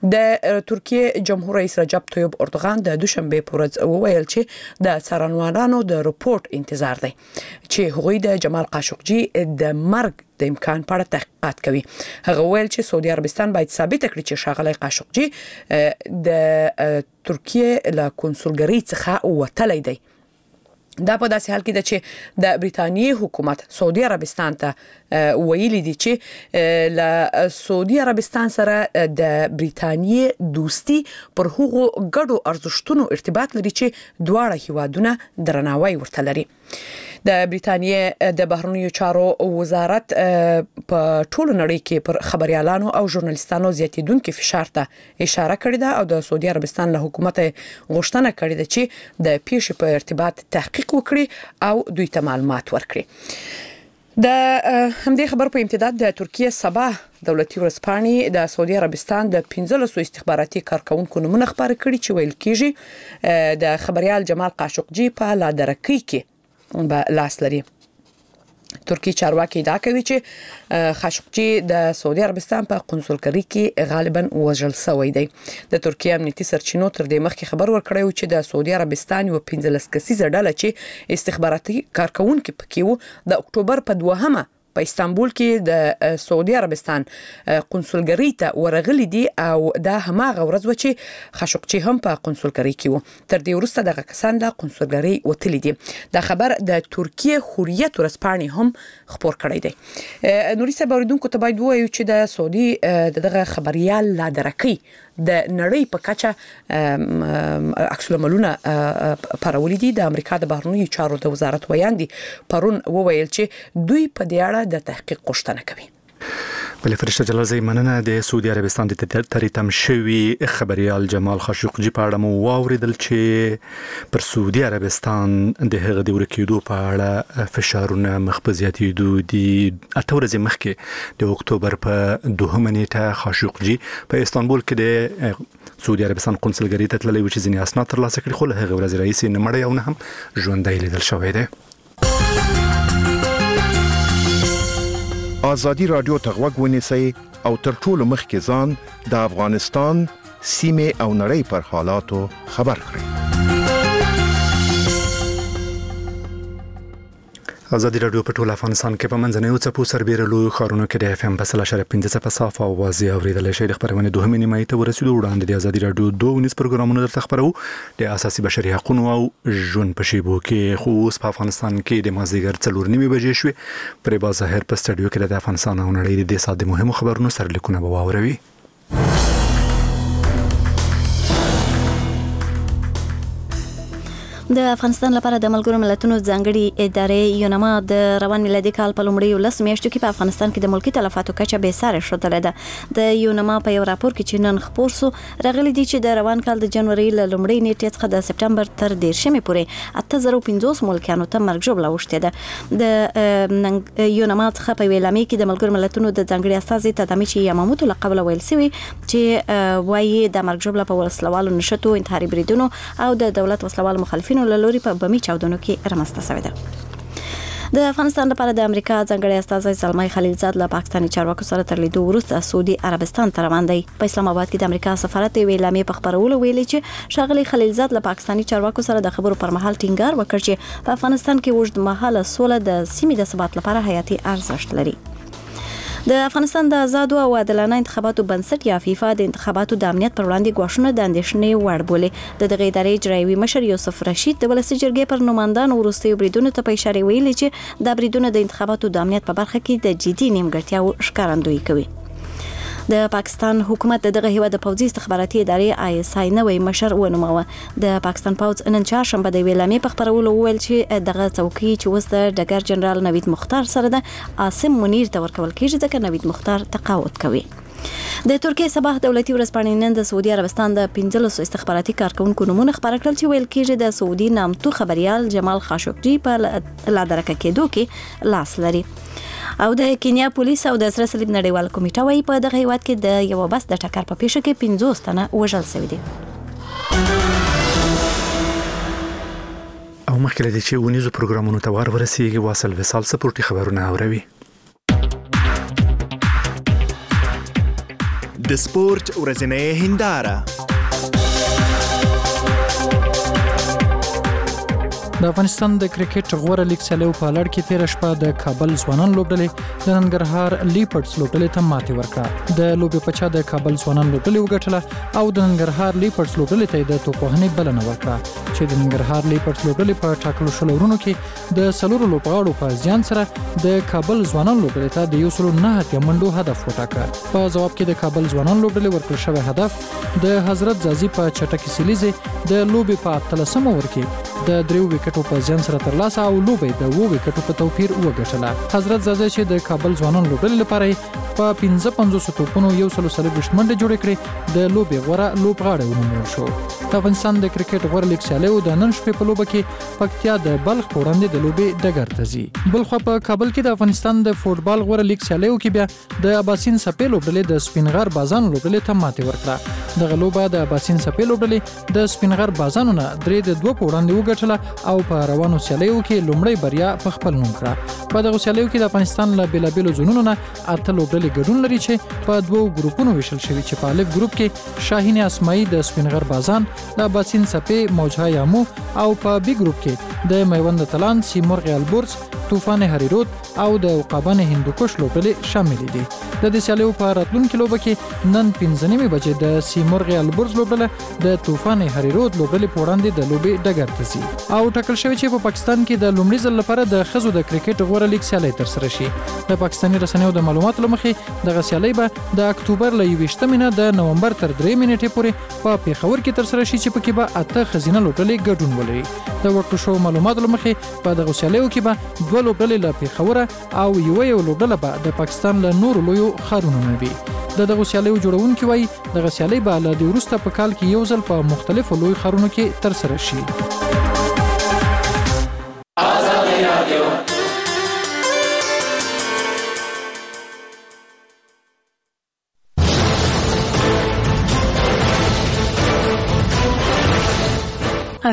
د ترکیه جمهور رئیس رجب طیب اردوغان د دوشنبه په ورځ وویل چې د څارنوالانو د رپورت انتظار دی چې هغوی د جمال خاشقجي د مرګ د امکان په اړه تحقیقات کوي. هغه ویل چې سعودي عربستان باید ثابت کړي چې ښاغلی خاشقجي د ترکیه له قونسلګری څخه وتلی دی. دا په داسې حال کې ده چې د بریتانیې حکومت سعودي عربستان ته ویلي دي چې له سعودي عربستان سره د بریتانیې دوستي پر هغو ګډو ارزښتونو ارتباط لري چې دواړه هیوادونه درناوی ورته لري. د بریتانیې د بهرنیو چارو وزارت په ټولو نړۍ کې پر خبريالانو او ژورنالیستانو زیاتیدونکو فشار ته اشاره کړې ده او د سعودي عربستان له حکومت غوښتنه کړې ده چې د پیښې په ارتباط تحقیق وکړي او دوی ته معلومات ورکړي. د همدې خبر په امتداد د ترکیه سبا دولتي ورځپاڼې د سعودي عربستان د پنځلسو استخباراتي کارکونکو نومونه خبر کړي چې ویل کېږي د خبريال جمال خاشقجي په لادرکۍ کې به لاس لري. ترکی چارواکي دا کوي چې خاشقجي د سعودي عربستان په قونسلګری کې غالبا وژل شوی دی. د ترکیه امنیتي سرچینو تر دې مخکې خبر ورکړی چې د سعودي عربستان یو پنځلس کسیزه ډله چې استخباراتي کارکونکو پکې وو د اکتوبر په دوهمه په استانبول کې د سعودي عربستان قونسلګری ته ورغلي دي او دا هماغه ورځ و چې خاشقجي هم په قونسلګری کې وو. تر دې وروسته دغه کسان د قونسلګری وتلي دي. دا خبر د ترکیه حریت ورځپاڼې هم خبر کړی دی. نوري صاحب اوریدونکو ته باید ووایو چې د سعودي دغه خبريال لادرکۍ د نړۍ په کچه عکس العملونه پرولې دي. د امریکا د بهرنیو چارو د وزارت ویاندي پرون وویل چې دوی په دې اړه د تحقیق غوښتنه کوي. بل فرشته جلالزی مننه. د سعودي عربستان د تریتم شوی خبريال جمال خاشقجي په اړه مو واوریدل چې پر سعودي عربستان د هغه د ورکیدو په اړه فشارونه مخ په زیاتېدو دي. اته ورځې مخکې د اکتوبر په دوهمه نیټه خاشقجي په استانبول کې د سعودي عربستان قونسلګری ته تللی و چې ځینې اسناد ترلاسه کړي، خو له هغه ورځې رئیس نمړی او نه هم ژوندی لیدل شوی دی. ازادي رادیو ته غوږ ونیسئ او تر ټولو مخکې ځان د افغانستان سیمه او نړۍ پر حالاتو خبر کړئ. ازادي رادیو په ټول افغانستان کې په منځنیو څپو سربېره لوی ښارونو کې د اف ام په سل اشاریه پنځه څپه صاف او واضح اورېدلی شئ. د خپرونې دوهمې نیمایي ته ورسېدو. وړاندې د ازادي رادیو دوه ونیز پروګرامونه درته خپرو د اساسي بشري حقوقو او ژوند په شیبو کې. خو اوس په افغانستان کې د مازدیګر څلور نیمې بجې شوې. پرې با ظاهر په سټډیو کې د افغانستان او نړۍ د دې ساعت د مهمو خبرونو سرلیکونه به واوروي. د افغانستان لپاره د ملګرو ملتونو ځانګړي ادارې یونما د روان میلادي کال په لومړیو لس میاشتو کې په افغانستان کې د ملکی تلفاتو کچه به سره شوتله ده. د یونما په یو راپور کې چې نن خپور سو راغلي دي چې د روان کال د جنوري ل لومړۍ نیټې څخه د سپټمبر تر دیرشمې پورې اته زره پنځوس ملکیانو ته مرګ ژوبله وشته ده. د یونما څخه په ویلامي کې د ملګرو ملتونو د ځانګړي استازي تدامي چې یماموتو لقب ویل سوی چې وایي د مرګ ژوبله په وسلوالو نشټو انتحاري بریدونو او د دولت وسلوال مخالفین لوري په بمی چاودنو کې رامنځته شوې ده. د افغانستان لپاره د امریکا ځانګړي استازی زلمای خلیلزاد له پاکستاني چارواکو سره تر لیدو وروسته سعودي عربستان ته روان دی. په اسلام آباد کې د امریکا سفارت ویلامې په خبرولو ویلي چې شاغلي خلیلزاد له پاکستاني چارواکو سره د خبرو پر مهال ټینګار وکړ چې په افغانستان کې اوږد مهاله سوله د سیمې د ثبات لپاره حیاتي ارزښت لري. د افغانستان د آزادو او عادلانه انتخاباتو بنسټ یا فیفا د انتخاباتو د امنیت پر وړاندې غواړنه د اندېښنې وړ بولي. د دغه ادارې اجرایوي مشر یوسف رشید د ولسی جرګې پر نوماندانو وروستیو بریدونو ته په اشاره ویلي چې د بریدونو د انتخاباتو د امنیت په برخه کې د جدي نیمګړتیاو ښکارندویي کوي. د پاکستان حکومت دغه هیواد د پوځي استخباراتي ادارې آی اس آی نوې مشر ونوموه. د پاکستان پوځ نن چهارشنبه د ویلامې په خبرولو وویل چې دغه څوکۍ چې اوس د ډګر جنرال نوید مختار سره د عاصم منیر ته ورکول کیږي ځکه نوید مختار تقاعد کوي. د ترکیه صباح دولتي ورځپاڼې نن د سعودي عربستان د پنځلسو استخباراتي کارکونکو نومونه خبر کړل چې ویل کیږي د سعودي نامتو خبريال جمال خاشقجي په لادرکه کېدو کې لاس لري. او د کینیا پولیس او د سره صلیب نړیوال کمیټه وايي په دغه هیواد کې د یو بس د ټکر په پیښه کې پنځوس تنه وژل شوي دي. او مخکې له دې چې ونیزو پروګرامونو ته ور ورسیږي واصل وصال سپورټي خبرونه اوري. د سپورت ورځنۍ هنداره. د افغانستان د کرکټ غوړه لیګ سیالیو په لړ کې تیر شپه د کابل ځوانان لوبډلې د ننګرهار لیپرډز لوبډلې ته ماتې ورکړه. د لوبې په چا د کابل ځوانان لوبډلې وګټله او د ننګرهار لیپرډز لوبډلې ته د توپوهنې بلنه ورکړه چې د ننګرهار لیپرډز لوبډلې په ټاکلو شلو ورونو کې د سلورو لوبغاړو په ځان سره د کابل ځوانان لوبډلې ته د یو سل نه اتیا منډو هدف وټاکه. په جواب کې د کابل ځوانان لوبډلې ورکړل شوی هدف د حضرت زازي په چټکي سیلیزه د لوبې په اتلسمه ور کې د دریو وکټو په ځان سره ترلاسه او لوبې د وو وکټو په توپیر وګټله. حضرت زازي چې د کابل ځوانان لوبډلې لپاره په پنځه پنځوس توپونو یو سل څلوېښت منډې جوړې کړې د لوبې غوړه لوبغاړی ونومول شو. د افغانستان د کرکټ غوړه لیګ سیالیو د نن شپې په لوبه کې پکتیا د بلخ په وړاندې د لوبې ډګر ته ځي. بل خو په کابل کې د افغانستان د فوټبال غوړه لیګ سیالیو کې بیا د اباسین سپې لوبډلې د سپینغر بازان لوبډلې ته ماتې ورکړه. دغه لوبه د اباسین سپې لوبډلې د سپینغر بازانو نه درې د دوه په وړاندې وګټله او په روانو سیالیو کې لومړی بریا په خپل نوم کړه. په دغه سیالیو کې د افغانستان له بیلابیلو زونونو نه اته لوبډلې ګډون لري چې په دوو ګروپونو ویشل شوي چې په الف ګروپ کې شاهین اسماعی د سپینغر بازان د اباسین سپې موجها یامو او په بی ګروپ کې د میوند تلان سیمرغ البرز طوفان هریرود او د عقابان هندوکش لوبډلې شامل دي. د دې سیالیو په راتلونکي لوبه کې نن پنځه نیمې بجې د سیمرغ البرز لوبډله د طوفان هریرود لوبډلې په وړاندې د لوبې ډګر ته ځي. او ټاکل شوی چې په پاکستان کې د لومړي ځل لپاره د ښځو د کرکټ غوړه لیګ سیالي ترسره شي. د پاکستاني رسنیو د معلوماتو له مخې دغه سیالي به د اکتوبر له یوویشتمې نه د نومبر تر درېیمې نیټې پورې په پېښور کې ترسره شي چې پکې به اته ښځینه لوبډلې ګډون ولري. د ورکړل شوو معلوماتو له مخې په دغه سیالیو کې به دوه لوبډلې له پېښور او یو یو لوبډله به د پاکستان له نورو لویو ښارونو نه وي. د دغه سیالیو جوړونکي وایي دغه سیالي به له دې وروسته په کال کې یو ځل په مختلفو لویو ښارونو کې ترسره شي.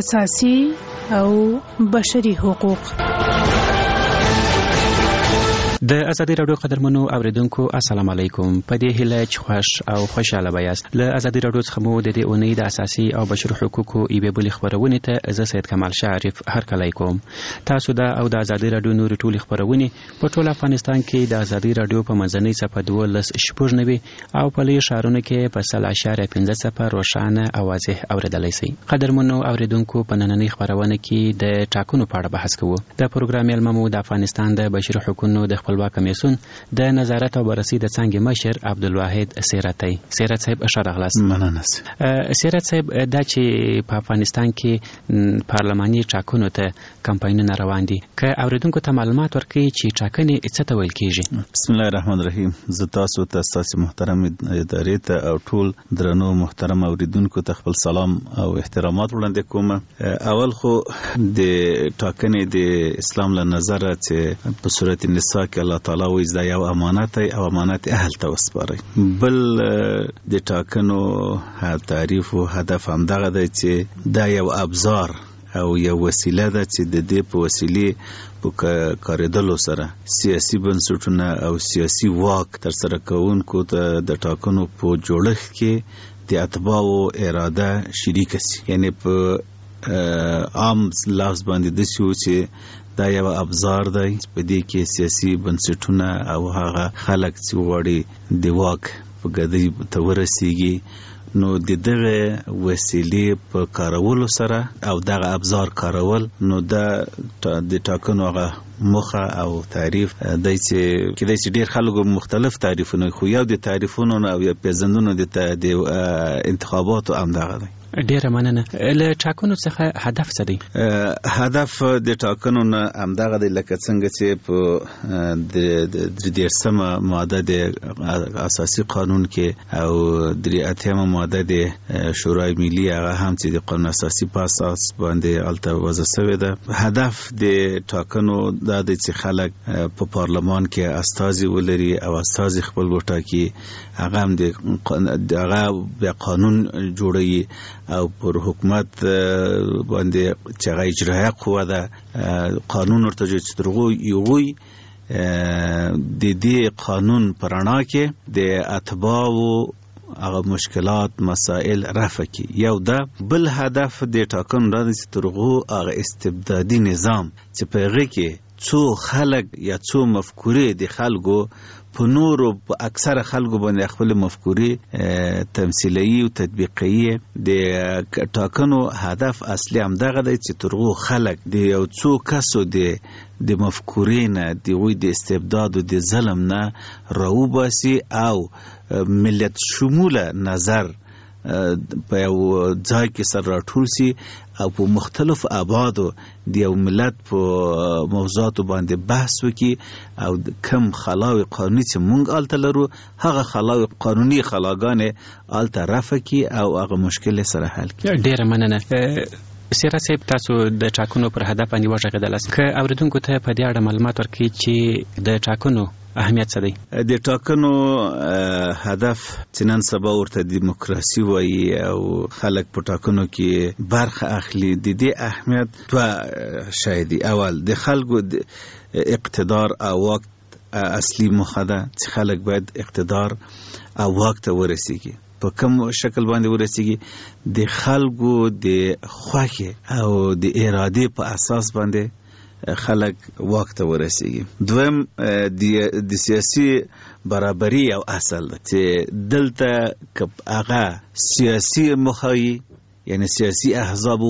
اساسي او بشري حقوق. د ازادي رادیو قدرمنو اوریدونکو السلام علیکم. په دې هیله چې خوښ او خوشاله بیاست. له ازادي رادیو څخه مو د دې اونۍ د اساسي او بشري حقوقو ایبه بل خبرونه ته زه سید کمال شریف هرکلی کوم. تاسو دا او د ازادي رادیو نور ټولي خبرونه په ټول افغانستان کې د ازادي رادیو په منځنۍ صفحه دولس شپږ نوي او په لوی شهرونو کې په سل اشاریه پنځه صفر روښانه او واضح اوریدلای شئ. قدرمنو اوریدونکو په نننۍ خبرونه کې د ټاکنو په اړه بحث کوو. د پروګرام علممو د افغانستان د بشري حقوقو د خپلواک کمیسیون د نظارت او بررسي د څنګه مشر عبدالواحد سیرتی. سیرت صاحب اشاره غلاس. مننه. سیرت صاحب دا چې په افغانستان کې پارلماني ټاکنو ته کمپاینونه روان دي، که اوریدونکو ته معلومات ورکړي چې ټاکنې څه ته ویل کیږي؟ بسم الله الرحمن الرحیم. زه تاسو ته تاسو محترم ادارې ته او ټول درنو محترم اوریدونکو ته خپل سلام او احترامات وړاندې کوم. اول خو د ټاکنې د اسلام له نظره چې په صورت نساء کې الله تعالی وایي دا یو امانت دی او امانت اهل ته وسپارئ. بل د ټاکنو تعریف او هدف هم دغه دی چې دا یو ابزار او یو وسیله ده چې د دې په وسیلې په کاریدلو سره سیاسي بنسټونه او سیاسي واک تر سره کوونکو ته د ټاکنو په جوړښت کې د اتباعو اراده شریک شي. یعنی په عام لفظ باندې د شو چې دا یو ابزار دی په دې کې سیاسي بنسټونه او هغه خلک چې غواړي د واک په ګدۍ ته ورسیږي نو د دغه وسیلې په کارولو سره او دغه ابزار کارول نو دا د ټاکنو هغه مخه او تعریف دای چې کله چې ډیر خلکو مختلف تعریفونه خو یو د تعریفونو او یا پیژندونو د انتخاباتو هم دغه دی. ډیره مننه. له ټاکنو څخه هدف څه دی؟ هدف د ټاکنو نه همدغه دی لکه څنګه چې په د درې دیرشمه ماده د اساسي قانون کې او درې اتمه ماده د شورای ملي هغه هم چې د قانون اساسي په اساس باندې الته وضع شوی ده. هدف د ټاکنو دا دی چې خلک په پارلمان کې استازي ولري او استازي خپل وټاکي هغه هم د هغه د قانون جوړي او پر حکومت باندې چې هغه اجرایه قوه ده قانون ورته چې درغو یووي د دې قانون پرانا کې د اتباعو هغه مشکلات مسائل رفع کی. یو دا بل هدف د ټاکنو را دي چې درغو هغه استبدادي نظام چې په هغه کې څو خلک یا څو مفکورې د خلکو په نورو په اکثر خلکو باندې خپل مفکورې تمثیلي او تطبیقي د ټاکنو هدف اصلي هم دغه دی چې ترغو خلک د یو څو کسو د د مفکورې نه د وی د استبداد او د ظلم نه راوباسي او ملت شموله نظر په یو ځای کې سره راټول سي او په مختلف ابعادو د یو ملت په موضوعاتو باندې بحث وکړي او کم خلاوی قانوني چې مونږ الته لرو هغه خلاوی قانوني خلاګانې الته رفع کړي او هغه مشکل سره حل کړي. ډیره مننه. سیرت صاحب تاسو د ټاکنو پر هدف باندې وژغېدلاست، که اوریدونکو ته په دې اړه معلومات ورکړي چې د ټاکنو اهمیت څه دی؟ د ټاکنو هدف چې نن سبا ورته دیموکراسي وایي او خلک په ټاکنو کې برخه اخلي. د دې اهمیت دوه شی دي. اول د خلکو اقتدار او واک اصلي مخه ده چې خلک باید اقتدار او واک ته ورسیږي. په کوم شکل باندې ورسیږي؟ د خلکو د خوښې او د ارادې په اساس باندې خلک واک ته ورسیږي. دویم د سیاسي برابري او اصل چې دلته هغه سیاسي مخاوي یعنی سیاسي احزاب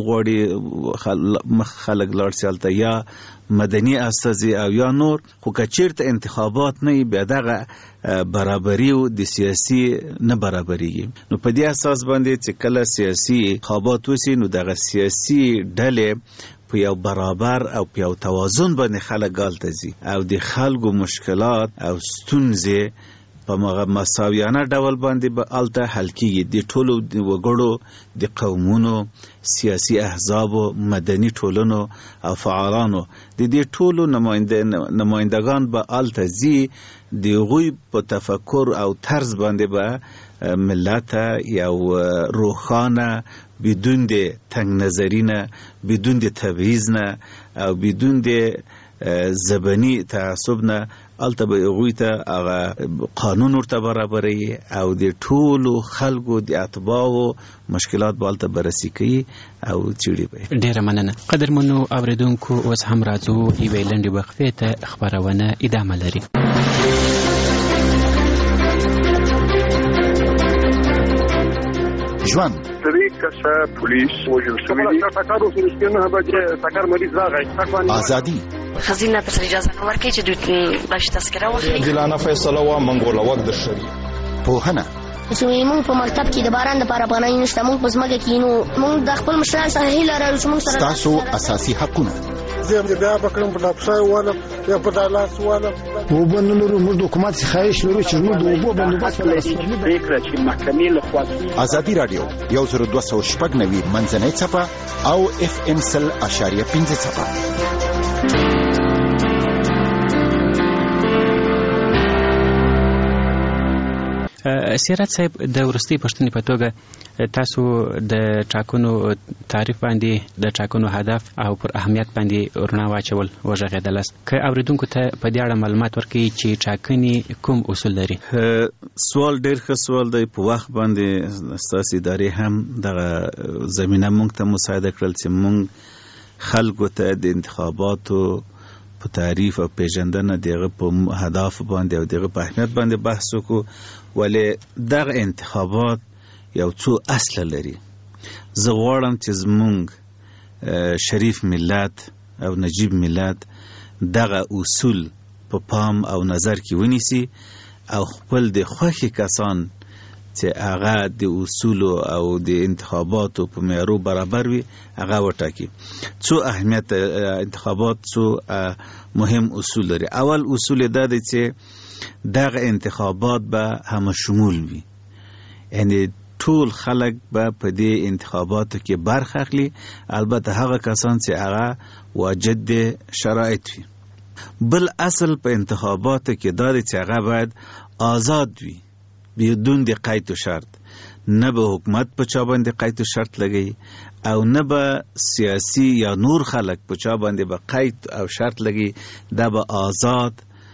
غواړي خلک لاړ شي هلته یا مدني استازي او یا نور، خو که چیرته انتخابات نه وي بیا دغه برابري او د سیاسي نه برابريږي. نو په دې اساس باندې چې کله سیاسي انتخابات وشي نو دغه سیاسي ډلې په یو برابر او په یو توازن باندې خلک غالته ځي او د خلکو مشکلات او ستونزې په مساویانه ډول باندې به الته حل کیږي. د ټولو وګړو د قومونو سیاسي احزاب مدني ټولنو او فعالانو د دې ټولو نمائندگان به الته ځي د غوی په تفکر او طرز باندې به ملت یو روخانه بدون د تنگ نظری نه بدون د تبعیض نه او بدون د زبني تعصب نه الته به هغوی ته هغه قانون ورته برابروي او د ټولو خلکو د اتباعو مشکلات به الته بررسي کوي او څېړي به. ډېره مننه. قدرمنو اورېدونکو اوس هم راځو یوې لنډې وقفې ته، خپرونه ادامه لري. ژوند درې کسه پولیس وژل شوي دي. ټکر وشو چې نه به ټکر مریض راغی. ازادي خزینه ته اجازه نه ورکړي چې دوی باندې تذکره واخلي. عادلانه فیصله وا منګوله وخت شوی. پوهنه چې موږ په مکتب کې د باران لپاره پناه نشته، موږ په ځمکه کې نو موږ د خپل مشران سره هیله لرو چې موږ سره تاسو اساسي حقونه زه بیا بکرم په لاپسای واله یا په دالاس واله او بنلو موږ د حکومت څخه خواهش لرو چې موږ د اوبو بندوبست ولرو. فکر چې محکمې له خوا ازادي رادیو یو زر دوه سوه شپږ نوي منځنۍ څپه او اف ام سل اشاریه پنځه څپه. سیرت صاحب، د ورستي پښتنې په توګه تاسو د ټاکنو تعریف باندې، د ټاکنو هدف او پر اهمیت باندې رڼا واچول وژغېدلاست. که اوریدونکو ته په دې اړه معلومات ورکړئ چې ټاکنې کوم اصول لري؟ سوال ډېر ښه سوال دی. په وخت باندې ستاسو ادارې هم دغه زمینه موږ ته مساعده کړل چې موږ خلکو ته د انتخاباتو په تعریف او پیژندنه دغه په هدف باندې او دغه په اهمیت باندې بحث وکړو. ولې دغه انتخابات یو څو اصل لري. زه غواړم چې زموږ شریف ملت او نجیب ملت دغه اصول په پام او نظر کې ونیسي او خپل د خوښې کسان چې هغه د اصول او د انتخاباتو په معیارو برابر وي هغه وټاکي. څو اهمیت انتخابات، څو مهم اصول لري. اول اصول دا دی چې دغه انتخابات به همه شمول وي، یعنی ټول خلک به په دې انتخاباتو کې برخه اخلي، البته هغه کسان چې هغه واجد شرایط وي. بل اصل په انتخاباتو کې دا دی چې هغه باید آزاد وي بدون د قید و شرط. نه به حکومت په چا باندې قید و شرط لګي او نه به سیاسی یا نور خلک په چا باندې به قید او شرط لګي. دا به آزاد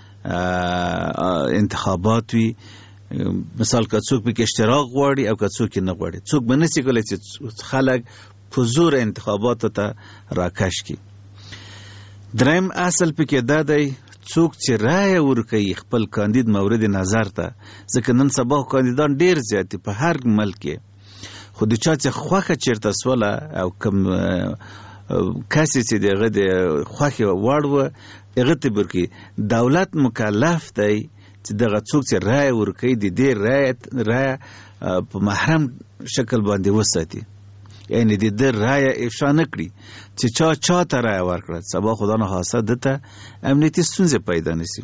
انتخابات وي. مثال که څوک به اشتراک غواړي او که څوک نه غواړي، څوک به نشي کولی چې خلک په زور انتخاباتو ته راکش کړي. دریم اصل پکې دا دی څوک چې رایه ورکوي خپل کاندید مورد نظر ته، ځکه نن سبا کاندیدان ډیر زیات دي په هر ملک کې، خو د چا چې خوښه چیرته سوله او کوم کسی چې دغه د خوښې وړ و هغه ته ورکوي. دولت مکلف دی چې دغه څوک چې رایه ورکوي د دې رایه په محرم شکل باندې وساتي، یعنی د دې رایه افشا نه کړي چې چا چا ته رایه ورکړه سبا خدا نه خاصه دته امنیتي ستونزې پیدا نشي.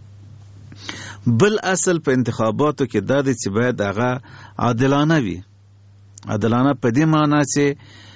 بل اصل په انتخاباتو کې دا دی چې باید هغه عادلانه وي. عادلانه په دې معنی چې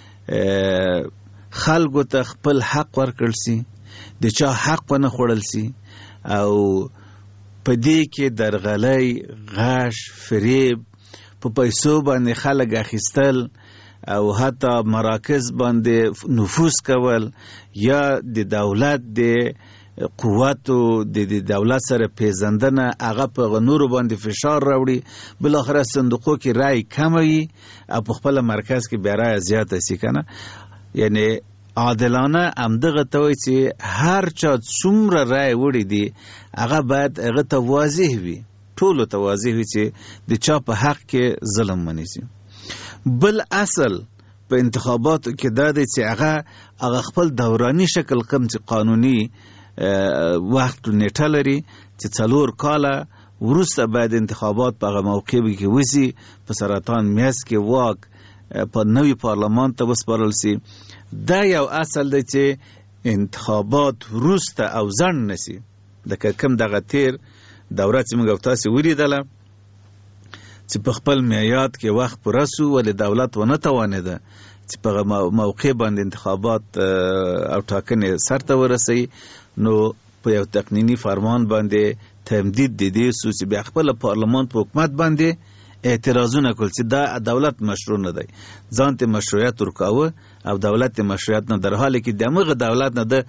خلکو ته خپل حق ورکړل سي، د چا حق ونه خوړل سي او په دې کې درغلۍ، غش، فریب، په پیسو باندې خلک اخیستل او حتی مراکز باندې نفوذ کول یا د دولت د قوتو د دولت سره پیژندنه هغه په نورو باندې فشار راوړي، بل اخر صندوقو کې رای کم وي او په خپل مرکز کې بیا رای زیاته سي کنه. یعنی عادلانه امدغه ته وي چې هر چا څومره رای وړي دي هغه باید هغه ته واضح وي، ټولو ته واضح وي چې د چا په حق کې ظلم ونشي. بل اصل په انتخاباتو کې دا دی چې هغه هغه خپل دوراني شکل کوم چې قانوني وخت نیټه لري چې څلور کاله وروسته باید انتخابات په هغه موقع کې وشي، په سرطان میاشت کې واک په نوی پارلمان ته وسپارل سي. دا یو اصل دی چې انتخابات وروسته او ځنډ نشي. لکه کوم دغه تیر دوره چې موږ تاسو ولیدله چې په خپل میعاد کې وخت پوره سو ولې دولت ونه توانېده چې په موقع باندې انتخابات او ټاکنې سرته ورسوي، نو په یو تقنینی فرمان باندې تمدید د دې سو چې بیا خپل پارلمان په حکومت باندې اعتراضونه کول چې دا دولت مشروع نه دی، ځان ته مشروعیت ورکاوه او دولت مشروعیت نه، در حالی کې دغه دولت نه د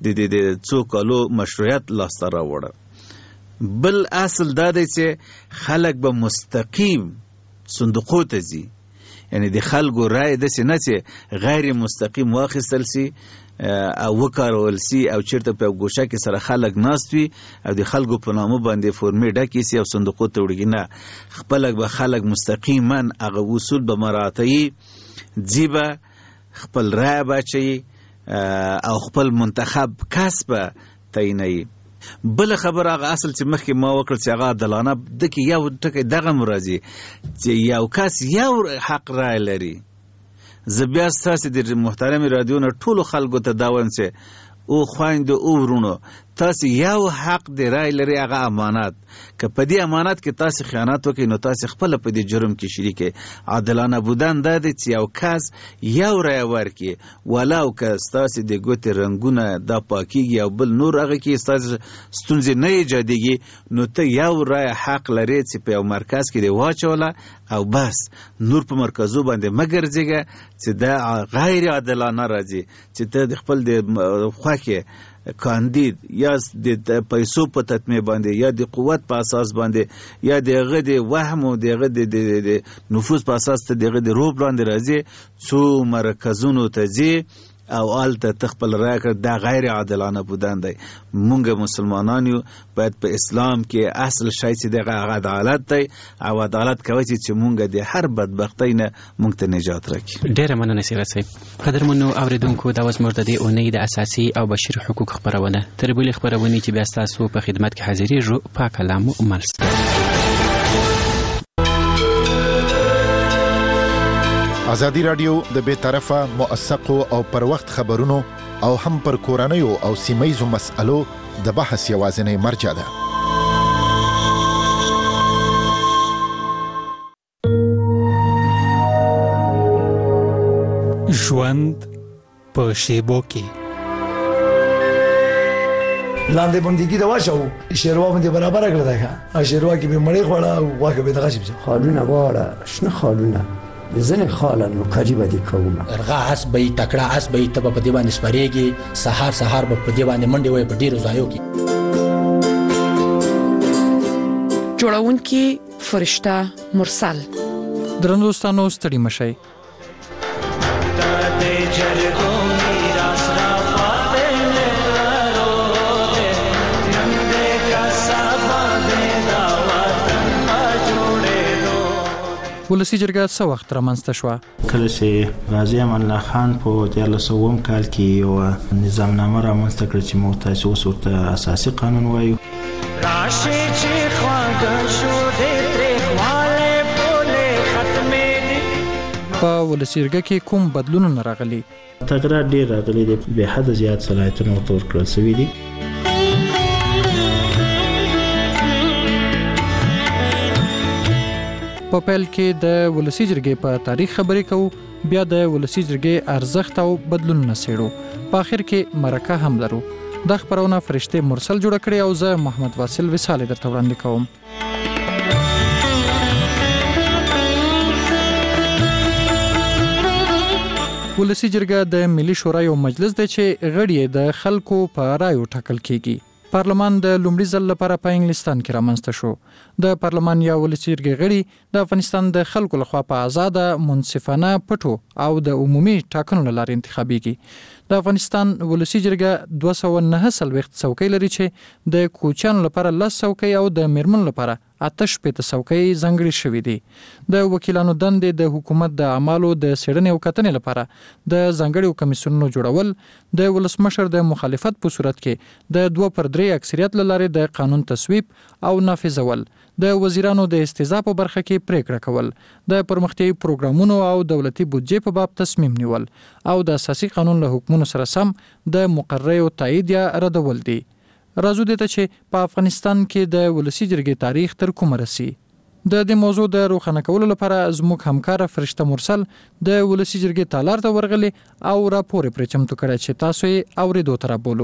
د د څو کالو مشروعیت لاسته راوړه. بل اصل دا دی چې خلک به مستقیم صندوقو ته ځي، یعنی د خلکو رای داسې نه چې غیر مستقیم واخیستل سي او وکارول سي او چیرته په ګوشه کې سره خلک ناست وي او د خلکو په نامه باندې فورمې ډکې سي او صندوقو ته وړي. نه، خپله به خلک مستقیما هغه اصول به مراعتوي، ځي به خپل رای به اچوي او خپل منتخب کس به تعینوي. بل خبر هغه اصل چې مخکې ما وکړ چې هغه عادلانه دکې یو ټکی دغه مرضی چې یو کس یو حق رای لري. زه بیا ستاسې د محترم رادیو نه ټولو خلکو ته دا وایم چې او خویندو او ورونو، تاسې یو حق د رای لري، هغه امانت. که په دې امانت کې تاسې خیانت وکړئ نو تاسې خپله په دې جرم کې شریک یې. عادلانه بودن دا دی چې یو کس یو رای ورکړي، ولو که ستاسې د ګوتې رنګونه دا پاکیږي او بل نور هغه کې ستاسې ستونزې نه ایجادېږي، نو ته یو رای حق لرې چې په یو مرکز کې دې واچوله او بس نور په مرکزو باندې مه ګرځېږه چې دا غیر عادلانه راځي چې ته د خپل د خوښې کاندید یا د پیسو په تطمیع باندې یا د قوت په اساس باندې یا د هغه د وهم او د هغه د نفوذ په اساس ته د هغه د روب لاندې راځي، څو مرکزونو ته ځي او آلته تخپل رای کړ. دا غیر عادلانه بودن دی. مونږ مسلمانان یو، باید په اسلام کې اصل شی چې دغه عدالت دی او عدالت کوي چې مونږ د هر بدبختۍ نه مونږ ته نجات راکړي. ډیره مننه سیرت صاحب. قدرمنو اوریدونکو، دا وس مرتدی اونۍ د اساسي او بشري حقوق خبرونه تر بلې خبرونه چې بیا تاسو په خدمت کې حاضرېږو. پاک کلام ملست. ازادي رادیو د بے طرفه موثقو او پر وخت خبرونو او هم پر کورنیو او سیمایزو مسألو د بحث یوازینی مرجع ده. ژوند په شیبو کې لاندې باندې دا واچو شیروا باندې برابر کړل دا شیروا کې به مړی خوړه او واګه به دغه شي خالونه واړه شنه خالونه ځنه خالانو کاجی باندې کومه ارغا اس به تکړه اس به ته په دی باندې سپریږي، سحر سحر په دی باندې منډي وای په ډیرو ځایو کې. جوړونکي فرشتہ مرسل. درنوستانو ستړي مشي. ولسی جرګه څو وخت رامنځته شو؟ کله چې غازی امان الله خان په دیارلس سوم کال کې یو نظامنامه رامنځته کړ چې موږ تاسو اوس ورته اساسي قانون وایو. راشي چې خواږه شو دې ترې مالې بوله ختمې دي. په ولسی جرګه کې کوم بدلونونه راغلي؟ تغیرات ډېر راغلي دي، به حد زیات صلاحیتونه ورته ورکړل شوي دي. په پیل کې د ولسی جرګې په تاریخ خبرې کوو، بیا د ولسی جرګې ارزښت او بدلونونه څېړو، په اخر کې مرکه هم لرو. دا خبرونه فرشته مرسل جوړ کړي او زه محمد واصل وصال درته وړاندې کوم. ولسی جرګه د ملي شورا یو مجلس دی چې غړي د خلکو په رایو ټاکل کیږي. پارلمان د لومړي ځل لپاره په انګلستان کې رامنځته شو. د پارلمان یا ولسی جرګې غړي د افغانستان د خلکو لخوا په آزاده، منصفانه، پټو او د عمومي ټاکنو له لارې انتخابېږي. د افغانستان ولسی جرګه دوه سوه نهه څلوېښت څوکۍ لري چې د کوچیانو لپاره لس څوکۍ او د میرمنو لپاره اته شپېته څوکۍ ځانګړې شوې دي. د وکیلانو دندې د حکومت د اعمالو د څېړنې او کتنې لپاره د ځانګړو کمیسیونونو جوړول، د ولسمشر د مخالفت په صورت کې د دوه پر درې اکثریت له لارې د قانون تصویب او نافذول، د وزیرانو د استیضاح په برخه کې پریکړه کول، د پرمختیايي پروګرامونو او دولتي بودجې په باب تصمیم نیول او د اساسي قانون له حکمونو سره سم د مقررو تایید یا ردول دي. راځو دې ته چې په افغانستان کې د ولسی جرګې تاریخ تر کومه رسي. د دې موضوع د روښانه کولو لپاره زموږ همکار فرشته مرسل د ولسی جرګې تالار ته ورغلي او راپور پرې چمتو کړی چې تاسو یې اورېدو ته رابولو.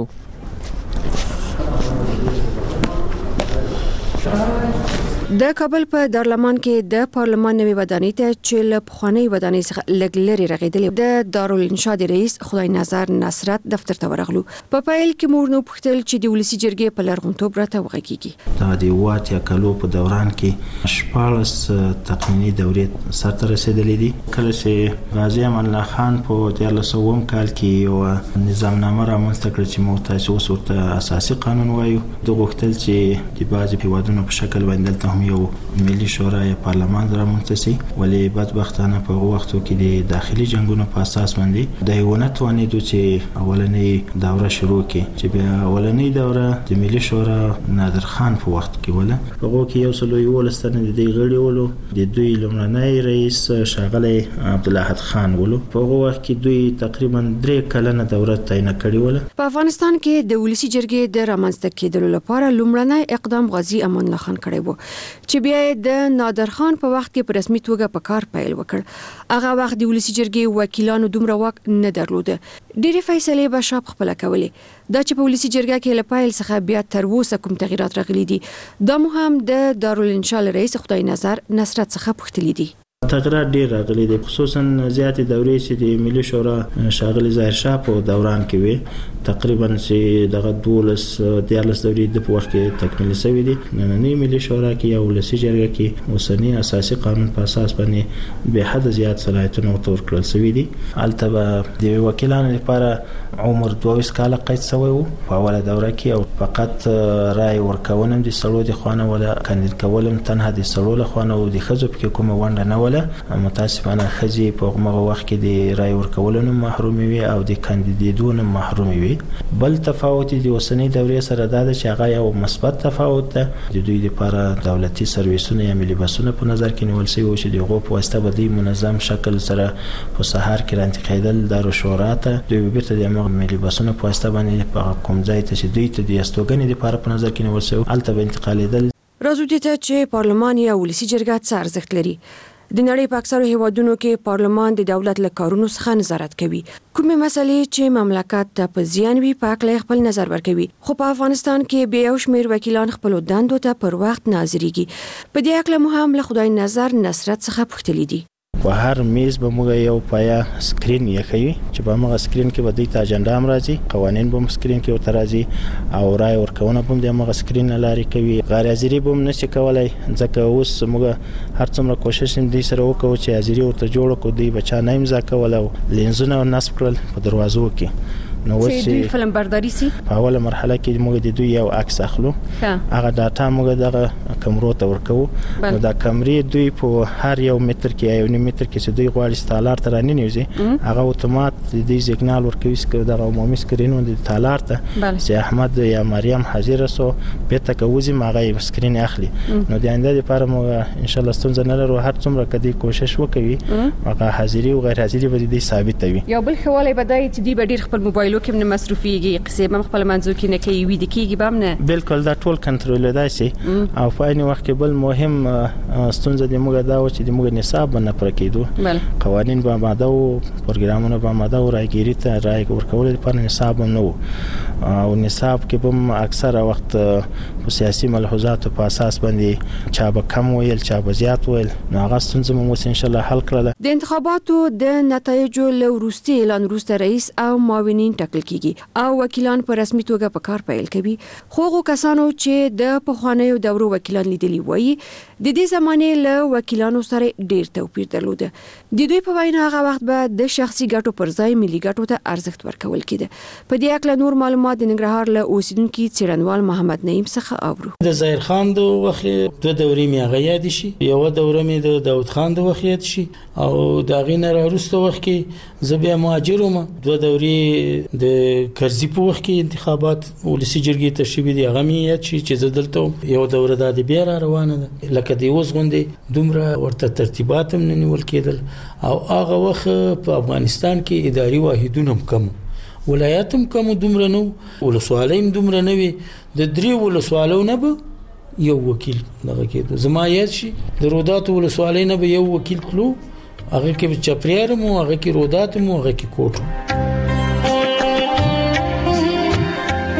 د کابل په دارالمان کې د پارلمان نوې ودانۍ ته چې له پخوانۍ ودانۍ څخه لږ لرې رغېدلې د دارالانشا د رئیس خدای نظر نصرت دفتر ته ورغلو. په پیل کې مور نو پوښتل چې د ولسی جرګې په لرغونتوب راته وغږیږي. دا د وات یا کلو په دوران کې شپاړس تقنینی دورې سرته رسیدلې دي. کله چې غازی امان الله خان په دیارلس سوم کال کې یو نظامنامه رامنځته کړه چې موږ تاسو اوس ورته اساسي قانون وایو، د غوښتل چې د بعضې هیوادونو په شکل باندې دلته یو ملي شورا یا پارلمان رامنځته سي، ولې بدبختانه په هغو وختو کې د داخلي جنگونو په اساس باندې د یو نه توانېدو چې اولنۍ دوره شروع کړي، چې بیا اولنۍ دوره د ملي شورا نادر خان په وخت کې وله. په هغو کې یو سل یولس تنه د دې غړي ولو، د دوی لومړنی رئیس ښاغلی عبدالاحد خان ولو. په هغو وخت کې دوی تقریبا درې کلنه دوره تعینه کړې وله. په افغانستان کې د ولسی جرګې د رامنځته کېدلو لپاره لومړنی اقدام غازی امان الله خان کړی و، چې بیا د نادر خان په وخت کې په رسمي توګه په کار پیل وکړ. هغه وخت د ولسی جرګې وکیلانو دومره واک نه درلوده، ډېرې فیصلې به شاب خپل کولې. دا چې په ولسی جرګه کې له پیل څخه بیا تر اوسه کوم تغیرات راغلي دي، دا مو هم د دارالانشا رئیس خدای نظر نصرت څخه پوښتلي دي. تغیرات ډیر راغلي دي، خصوصا زیاتې دورې چې د ملي شورا ښاغلي ظاهر شاه په دوران کې وي، تقریبا چې دغه دولس دیارلس دورې د په وخت کې تکمیل شوي دي. نننۍ ملي شورا کې یا ولسي جرګه کې اوسني اساسي قانون په اساس باندې به حد زیات صلاحیتونه ورته ورکړل شوي دي. هلته به د وکیلانو لپاره عمر دوه ویشت کاله قید شوی و په اوله دوره کې، او فقط رای ورکونه د سړو د خوا نه وله، کاندید کول هم تنها د سړو له خوا نه و، د ښځو پکې کومه ونډه نه وله. متاسفانه ښځې په هغه وخت کې د رای ورکولو نه محرومې وي او د کاندیدېدو نه محرومې وي. بل تفاوت د اوسنۍ دورې سره دا ده چې هغه یو مثبت تفاوت ده. د دوی لپاره دولتي سرویسونه یا ملي بسونه په نظر کې نیول شوي و چې د هغو په واسطه به دوی منظم شکل سره په سهار کې رانتقېدل دارالشورا ته، دوی به بیرته د همغه ملي بسونو په واسطه باندې په کوم ځای ته چې دوی ته د استوګنې لپاره په نظر کې نیول شوي هلته به انتقالېدل. راځو دې ته چې پارلمان یا ولسی جرګه څه ارزښت لري. د نړۍ په اکثرو هیوادونو کې پارلمان د دولت له کارونو څخه نظارت کوي. کومې مسلې چې مملکت ته په زیان وي په اړه خپل نظر ورکوي، خو په افغانستان کې به یو شمېر وکیلان خپل دندو ته پر وخت ناظریږي. په دې اړه مو هم له خدای نظر نصرت څخه پوښتلي دي. په هر میز به موږ یو پایا سکرین یې کوي چې په هغه سکرین کې به دوی ته اجنډا هم راځي، قوانین به هم سکرین کې ورته راځي، او رای ورکونه به هم د هغه سکرین نه لارې کوي. غیر حاضري به هم نشي کولی، ځکه اوس موږ هر څومره کوشش هم دوی سره وکړو چې حاضري ورته جوړه کړو، دوی به چا نه امضا کول او لینزونه نصب کړل په دروازو کې. نو چې دوی فلم برداري سي په اوله مرحله کې موږ د دوی یو عکس اخلو، هغه ډاټا موږ دغه کمرو ته ورکوو. نو دا کمرې دوی په هر یو متر کې یو نیم متر کې چې دوی غواړي ستالار ته راننوځي، هغه اتومات د دې سیګنال ورکوي چې دغه عمومي سکرین د تالار ته چې احمد یا مریم حاضر سو بیرته کوزي هغه سکرین اخلي. نو د آینده لپاره موږ ان شاء الله ستونزه نه لرو، هر څومره کدي کوشش وکوي هغه حاضري او غیر حاضري به دې ثابت وي. یو بل خواله بدای چې دی به ډیر خپل موبایل کې نه مصرفيږي، قصې به خپل منځو کې نه کوي، وې د کېږي به نه بالکل دا ټول کنټرول دی سي. او په عین وخت کې بل مهم ستونزه د موږ دا و چې د موږ نصاب نه پر کېدو، قوانین به ماده او پروګرامونه به ماده او راګيري ته راي ورکول لپاره نصاب نه و، او نصاب کې به اکثره وخت په سیاسي ملحوظاتو په اساس باندې چا به کم ویل چا به زیات ویل. نو هغه ستونزه مو ان شاء الله حل کړل. د انتخاباتو د نتایجو له وروستي اعلان وروسته رئیس او معاونین ټاکل کیږي او وکیلان په رسمي توګه په کار پیل کوي. خو هغه کسانو چې د پخوانیو دورو وکیلان لیدلی وایي د دې زمانه له وکیلانو سره ډیر توپیر درلود. د دوی په وینا هغه وخت به د شخصي ګټو پر ځای ملي ګټو ته ارزښت ورکول کېده. په دې اړه نور معلومات د ننګرهار له اوسیدونکو څېړنوال محمد نعیم څخه اورو. د ظاهر خان د وخت د دورې میغه یاد شي، یو دوره می د داوود خان د وخت یاد شي، او دا غینه راوروسته وخت کې زبیا مهاجروم دوه دورې د کرزي په وخت کې انتخابات ولسی جرګې تشریبي دي هغه می یاد شي چې زدلته یو دوره د بیا را روانه ده، لکه د اوس غونډې دومره ورته ترتیبات هم نه نیول کېدل، او هغه وخت په افغانستان کې اداري واحدونه هم کم، ولایت هم کم، دومره نو ولسوالۍ هم دومره نه وي، د درې ولسوالو نه به یو وکیل دغه کېدو. زما یاد شي د رودات ولسوالۍ نه به یو وکیل تلو، هغه کې چپریار مو، هغه کې رودات مو، هغه کې کوټ.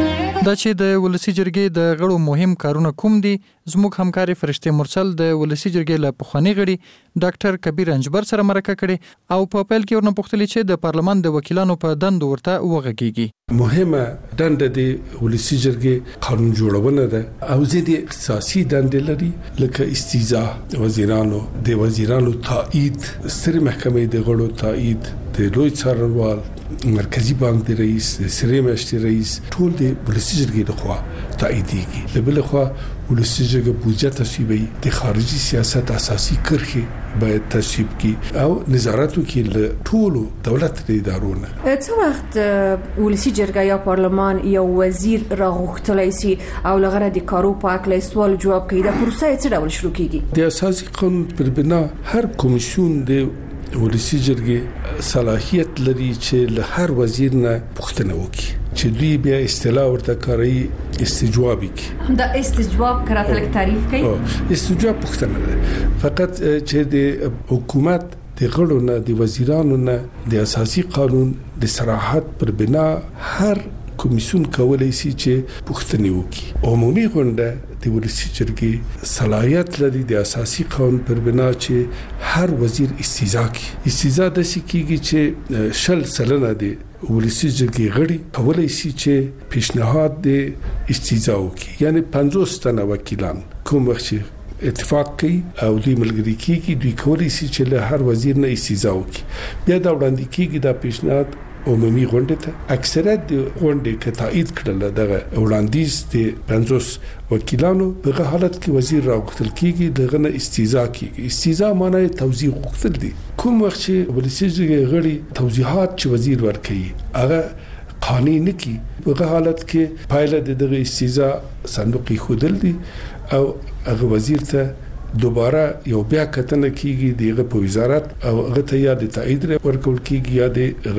دا چې د ولسی جرګې د غړو مهم کارونه کوم دي زموږ همکاري فرشته مرسل د ولسی جرګې له پخوانی غړي ډاکټر کبیر انجبر سره مرکه کړي او په پیل کې ورنه پوښتنه چې د پارلمان د وکیلانو په دندو ورته وغږیږي. مهمه دنده د ولسی جرګې قانون جوړونه ده او ځینې اختصاصي دندې لري لکه استیزا وزیرانو د وزیرانو تایید ستر محکمې د غړو تایید د لوی څارنوال مرکزی بانک د رئیس سری مشتي رئیس ټول د ولسی جرګې لخوا تاییدېږي. بل خو ولسی جرګې بودجه تصویبوي د خارجي سیاست اساسي کرښې باید تصویب کی او نظارت وکړي له ټولو دولت ادارونه. څه وخت ولسی جرګه یا پارلمان یو وزیر راغوښتلای شي او لغره د کارو پاک له سوال جواب کوي د پروسې څه ډول شروع کیږي؟ د اساسي قانون پر بنا هر کمیسیون د ولسی جرګې صلاحیت لري چې له هر وزیر نه پوښتنه وکړي چې دوی بیا اصطلاح ورته کاری استجوابي کی. دا استجواب کراته لک تعریف کوي. استجواب پوښتنه ده فقط چې د حکومت د غړو نه د وزیرانو نه د اساسي قانون د صراحت پر بنا هر کمیسیون کولای شي چې پوښتنه وکړي. عمومي غونډه د ولسی جرګې صلاحیت لري د اساسي قانون پر بنا چې هر وزیر استیزا کوي. استیزا د سکیږي چې شل سلنه دی ولسی جرګې غړي کولای شي چې پیشنهاد د استیزا وکړي یعنی پنځوس تنه وکیلان کوم وخت اتفاق کوي او دوی ملګری کیږي دوی کولای شي چې له هر وزیر نه استیزا وکړي. بیا دا وړاندې کیږي دا پیشنهاد عمومي غونډه ته اکثریت د غونډې کې تایید کړل دغه وړاندیز د پنځوس وکیلانو په حالت کې وزیر راغوښتل کیږي دغه نه استیزا کیږي. استیزا معنی توضیح غوښتل دي. کوم وخت چې ولسی جرګې غړي توضیحات چې وزیر ورکړي هغه قانوني نه کی په حالت کې پایله د دغه استیزا صندوقي خودل دي او هغه وزیر ته دوباره یو بیا کتنه کیږي دغه په وزارت او هغه ته یا د تایید ورکول کیږي یا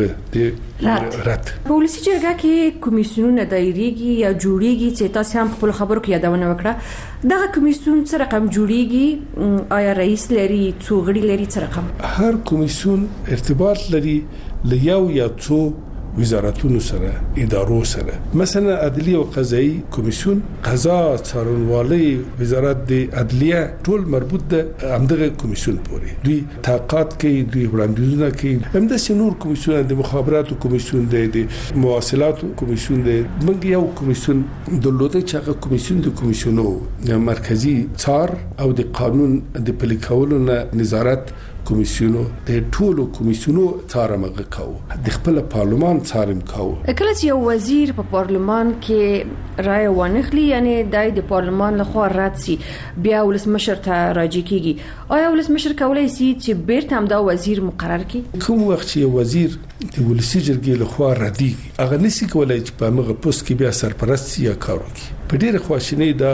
د رات. په ولسی جرګه کې کمیسیونونه دایریږي یا جوړیږي چې تاسو هم خپل خبرو کې یادونه وکړه. دغه کمیسیون څه رقم جوړیږي؟ آیا رئیس لري څو غړي لري څه رقم؟ هر کمیسیون ارتباط لري له یو یا څو وزارتونو سره ادارو سره. مثلا عدلیه او قضایي کمیسیون قضا څارنوالي وزارت د عدلیه ټول مربوط ده همدغه کمیسیون پورې دوی تحقیقات کوي دوی وړاندیزونه کوي. همداسې نور کمیسیون د مخابراتو کمیسیون دی د مواصلاتو کمیسیون دی. موږ یو کمیسیون درلوده چې هغه کمیسیون د کمیسیونو مرکزی څار او د قانون د پلي کولو نظارت کمیسیونو د ټولو کمیسیونو څارمغه کاوه د خپل پارلمان څارم کاوه. کله چې یو وزیر په پارلمان کې رائے ونخلي یعنی د پارلمان لخوا رد سي بیا ولسمشر ته راځي کیږي آیا ولسمشر کولای شي چې بیرته هم دا وزیر مقرر کړي؟ کوم وخت چې وزیر د ولسی جرګې لخوا ردیږي هغه نسی کولای چې په هغه پوسټ کې بیا سرپرست یا کار وکړي. په ډیره خواشینی دا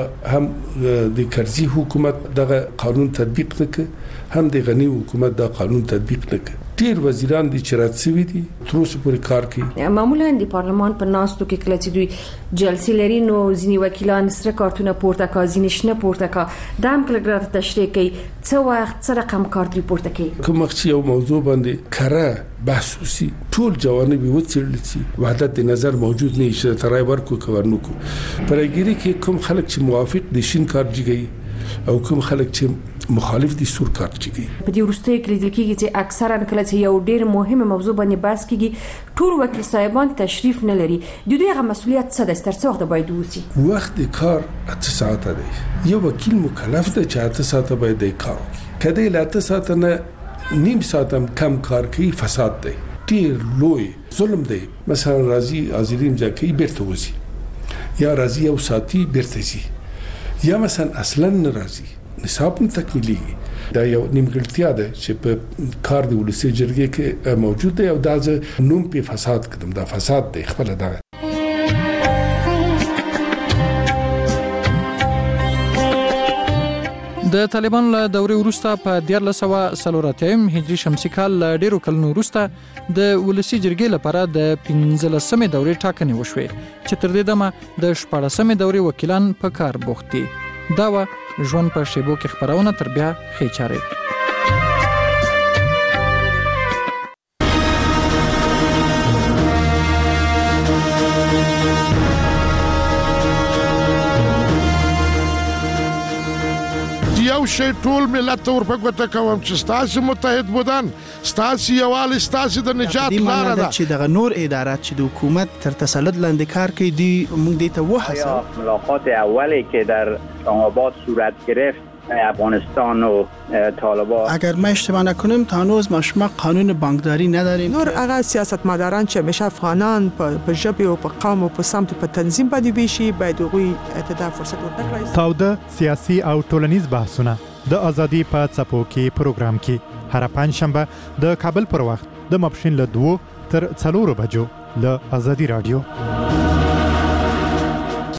هم د کرزي حکومت دغه قانون تطبیق نکړ هم د غنی حکومت دا قانون تطبیق نکړ. ډیر وزیران دي چې راتسوي دي تر اوسه پورې کار کوي. معمولا د پارلمان په ناستو کې کله چې دوی جلسې لري نو ځینی وکیلان سره کارتونه پورته کا ځینی شنه پورته کا د هم کله ګرات تشریح کوي څو وخت سره کم کارت پورته کوي. کوم وخت یو موضوع باندې کړه بحث وسی ټول جوانب وڅېړل شي وحدت د نظر موجود نه شي ترای ورکو کورنو کو پرګيري کې کوم خلک چې موافق دي شین کارت جګي او کوم خلک چې مخالف دي سور کارت جګي. په دې ورسته کې لیدل کېږي چې اکثرا کله چې یو ډېر مهمه موضوع باندې بحث کیږي ټول وکیل صاحبان تشریف نه لري. د دوی هغه مسؤلیت څه ده تر څو وخت باید وسی؟ وخت کار اته ساعته دی. یو وکیل مکلف دی چې اته ساعته باید کار وکړي. کله له اته ساعته نه نیم ساعت هم کم کار کوي فساد دی. ډیر لوی ظلم دی. مثلا راضي حاضرین ځکه بیرته وځي یا راضي او ساتي بیرته ځي یا مثلا اصلا ناراضي نصاب تکمیلی دا یو نیمګړتیا ده چې په کار دی ولسی جرګې کې موجود دی او دا نوم په فساد کدم دا فساد دی خپل دا. د طالبان له دورې وروسته په دیارلس سوه څلور اتیا هجري شمسي کال له ډیرو کلونو وروسته د ولسی جرګې لپاره د پنځلسمې دورې ټاکنې وشوې چې تر دې دمه د شپاړسمې دورې وکیلان په کار بوخت دي. دا و ژوند په شیبو کې خبرونه تر بیا ښې چارې. شی ټول ملت ور په ګوته کوم چې ستاسو متحد بودن ستاسو یوال ستاسو د نجات لار ده چې د نور ادارات چې د حکومت تر تسلط لاندې کار کوي دی موږ دې ته وحسه ملاقات اولی که در اسلام‌آباد صورت گرفت افغانستان و طالبان اگر ما اشتباه نکنیم تا هنوز ما قانون بانکداری نداریم نور هغه سیاستمداران چې همیشه افغانان په ژبه او په قوم او په سمت په تنظیم باندې ویشي باید هغوی ته فرصت ورکړي. تاوده سیاسي او ټولنیز بحثونه د ازادي په څپو کې پروګرام کې هر پنځشنبه د کابل پر وخت د ماپښین له دوه تر څلورو بجو له ازادي رادیو.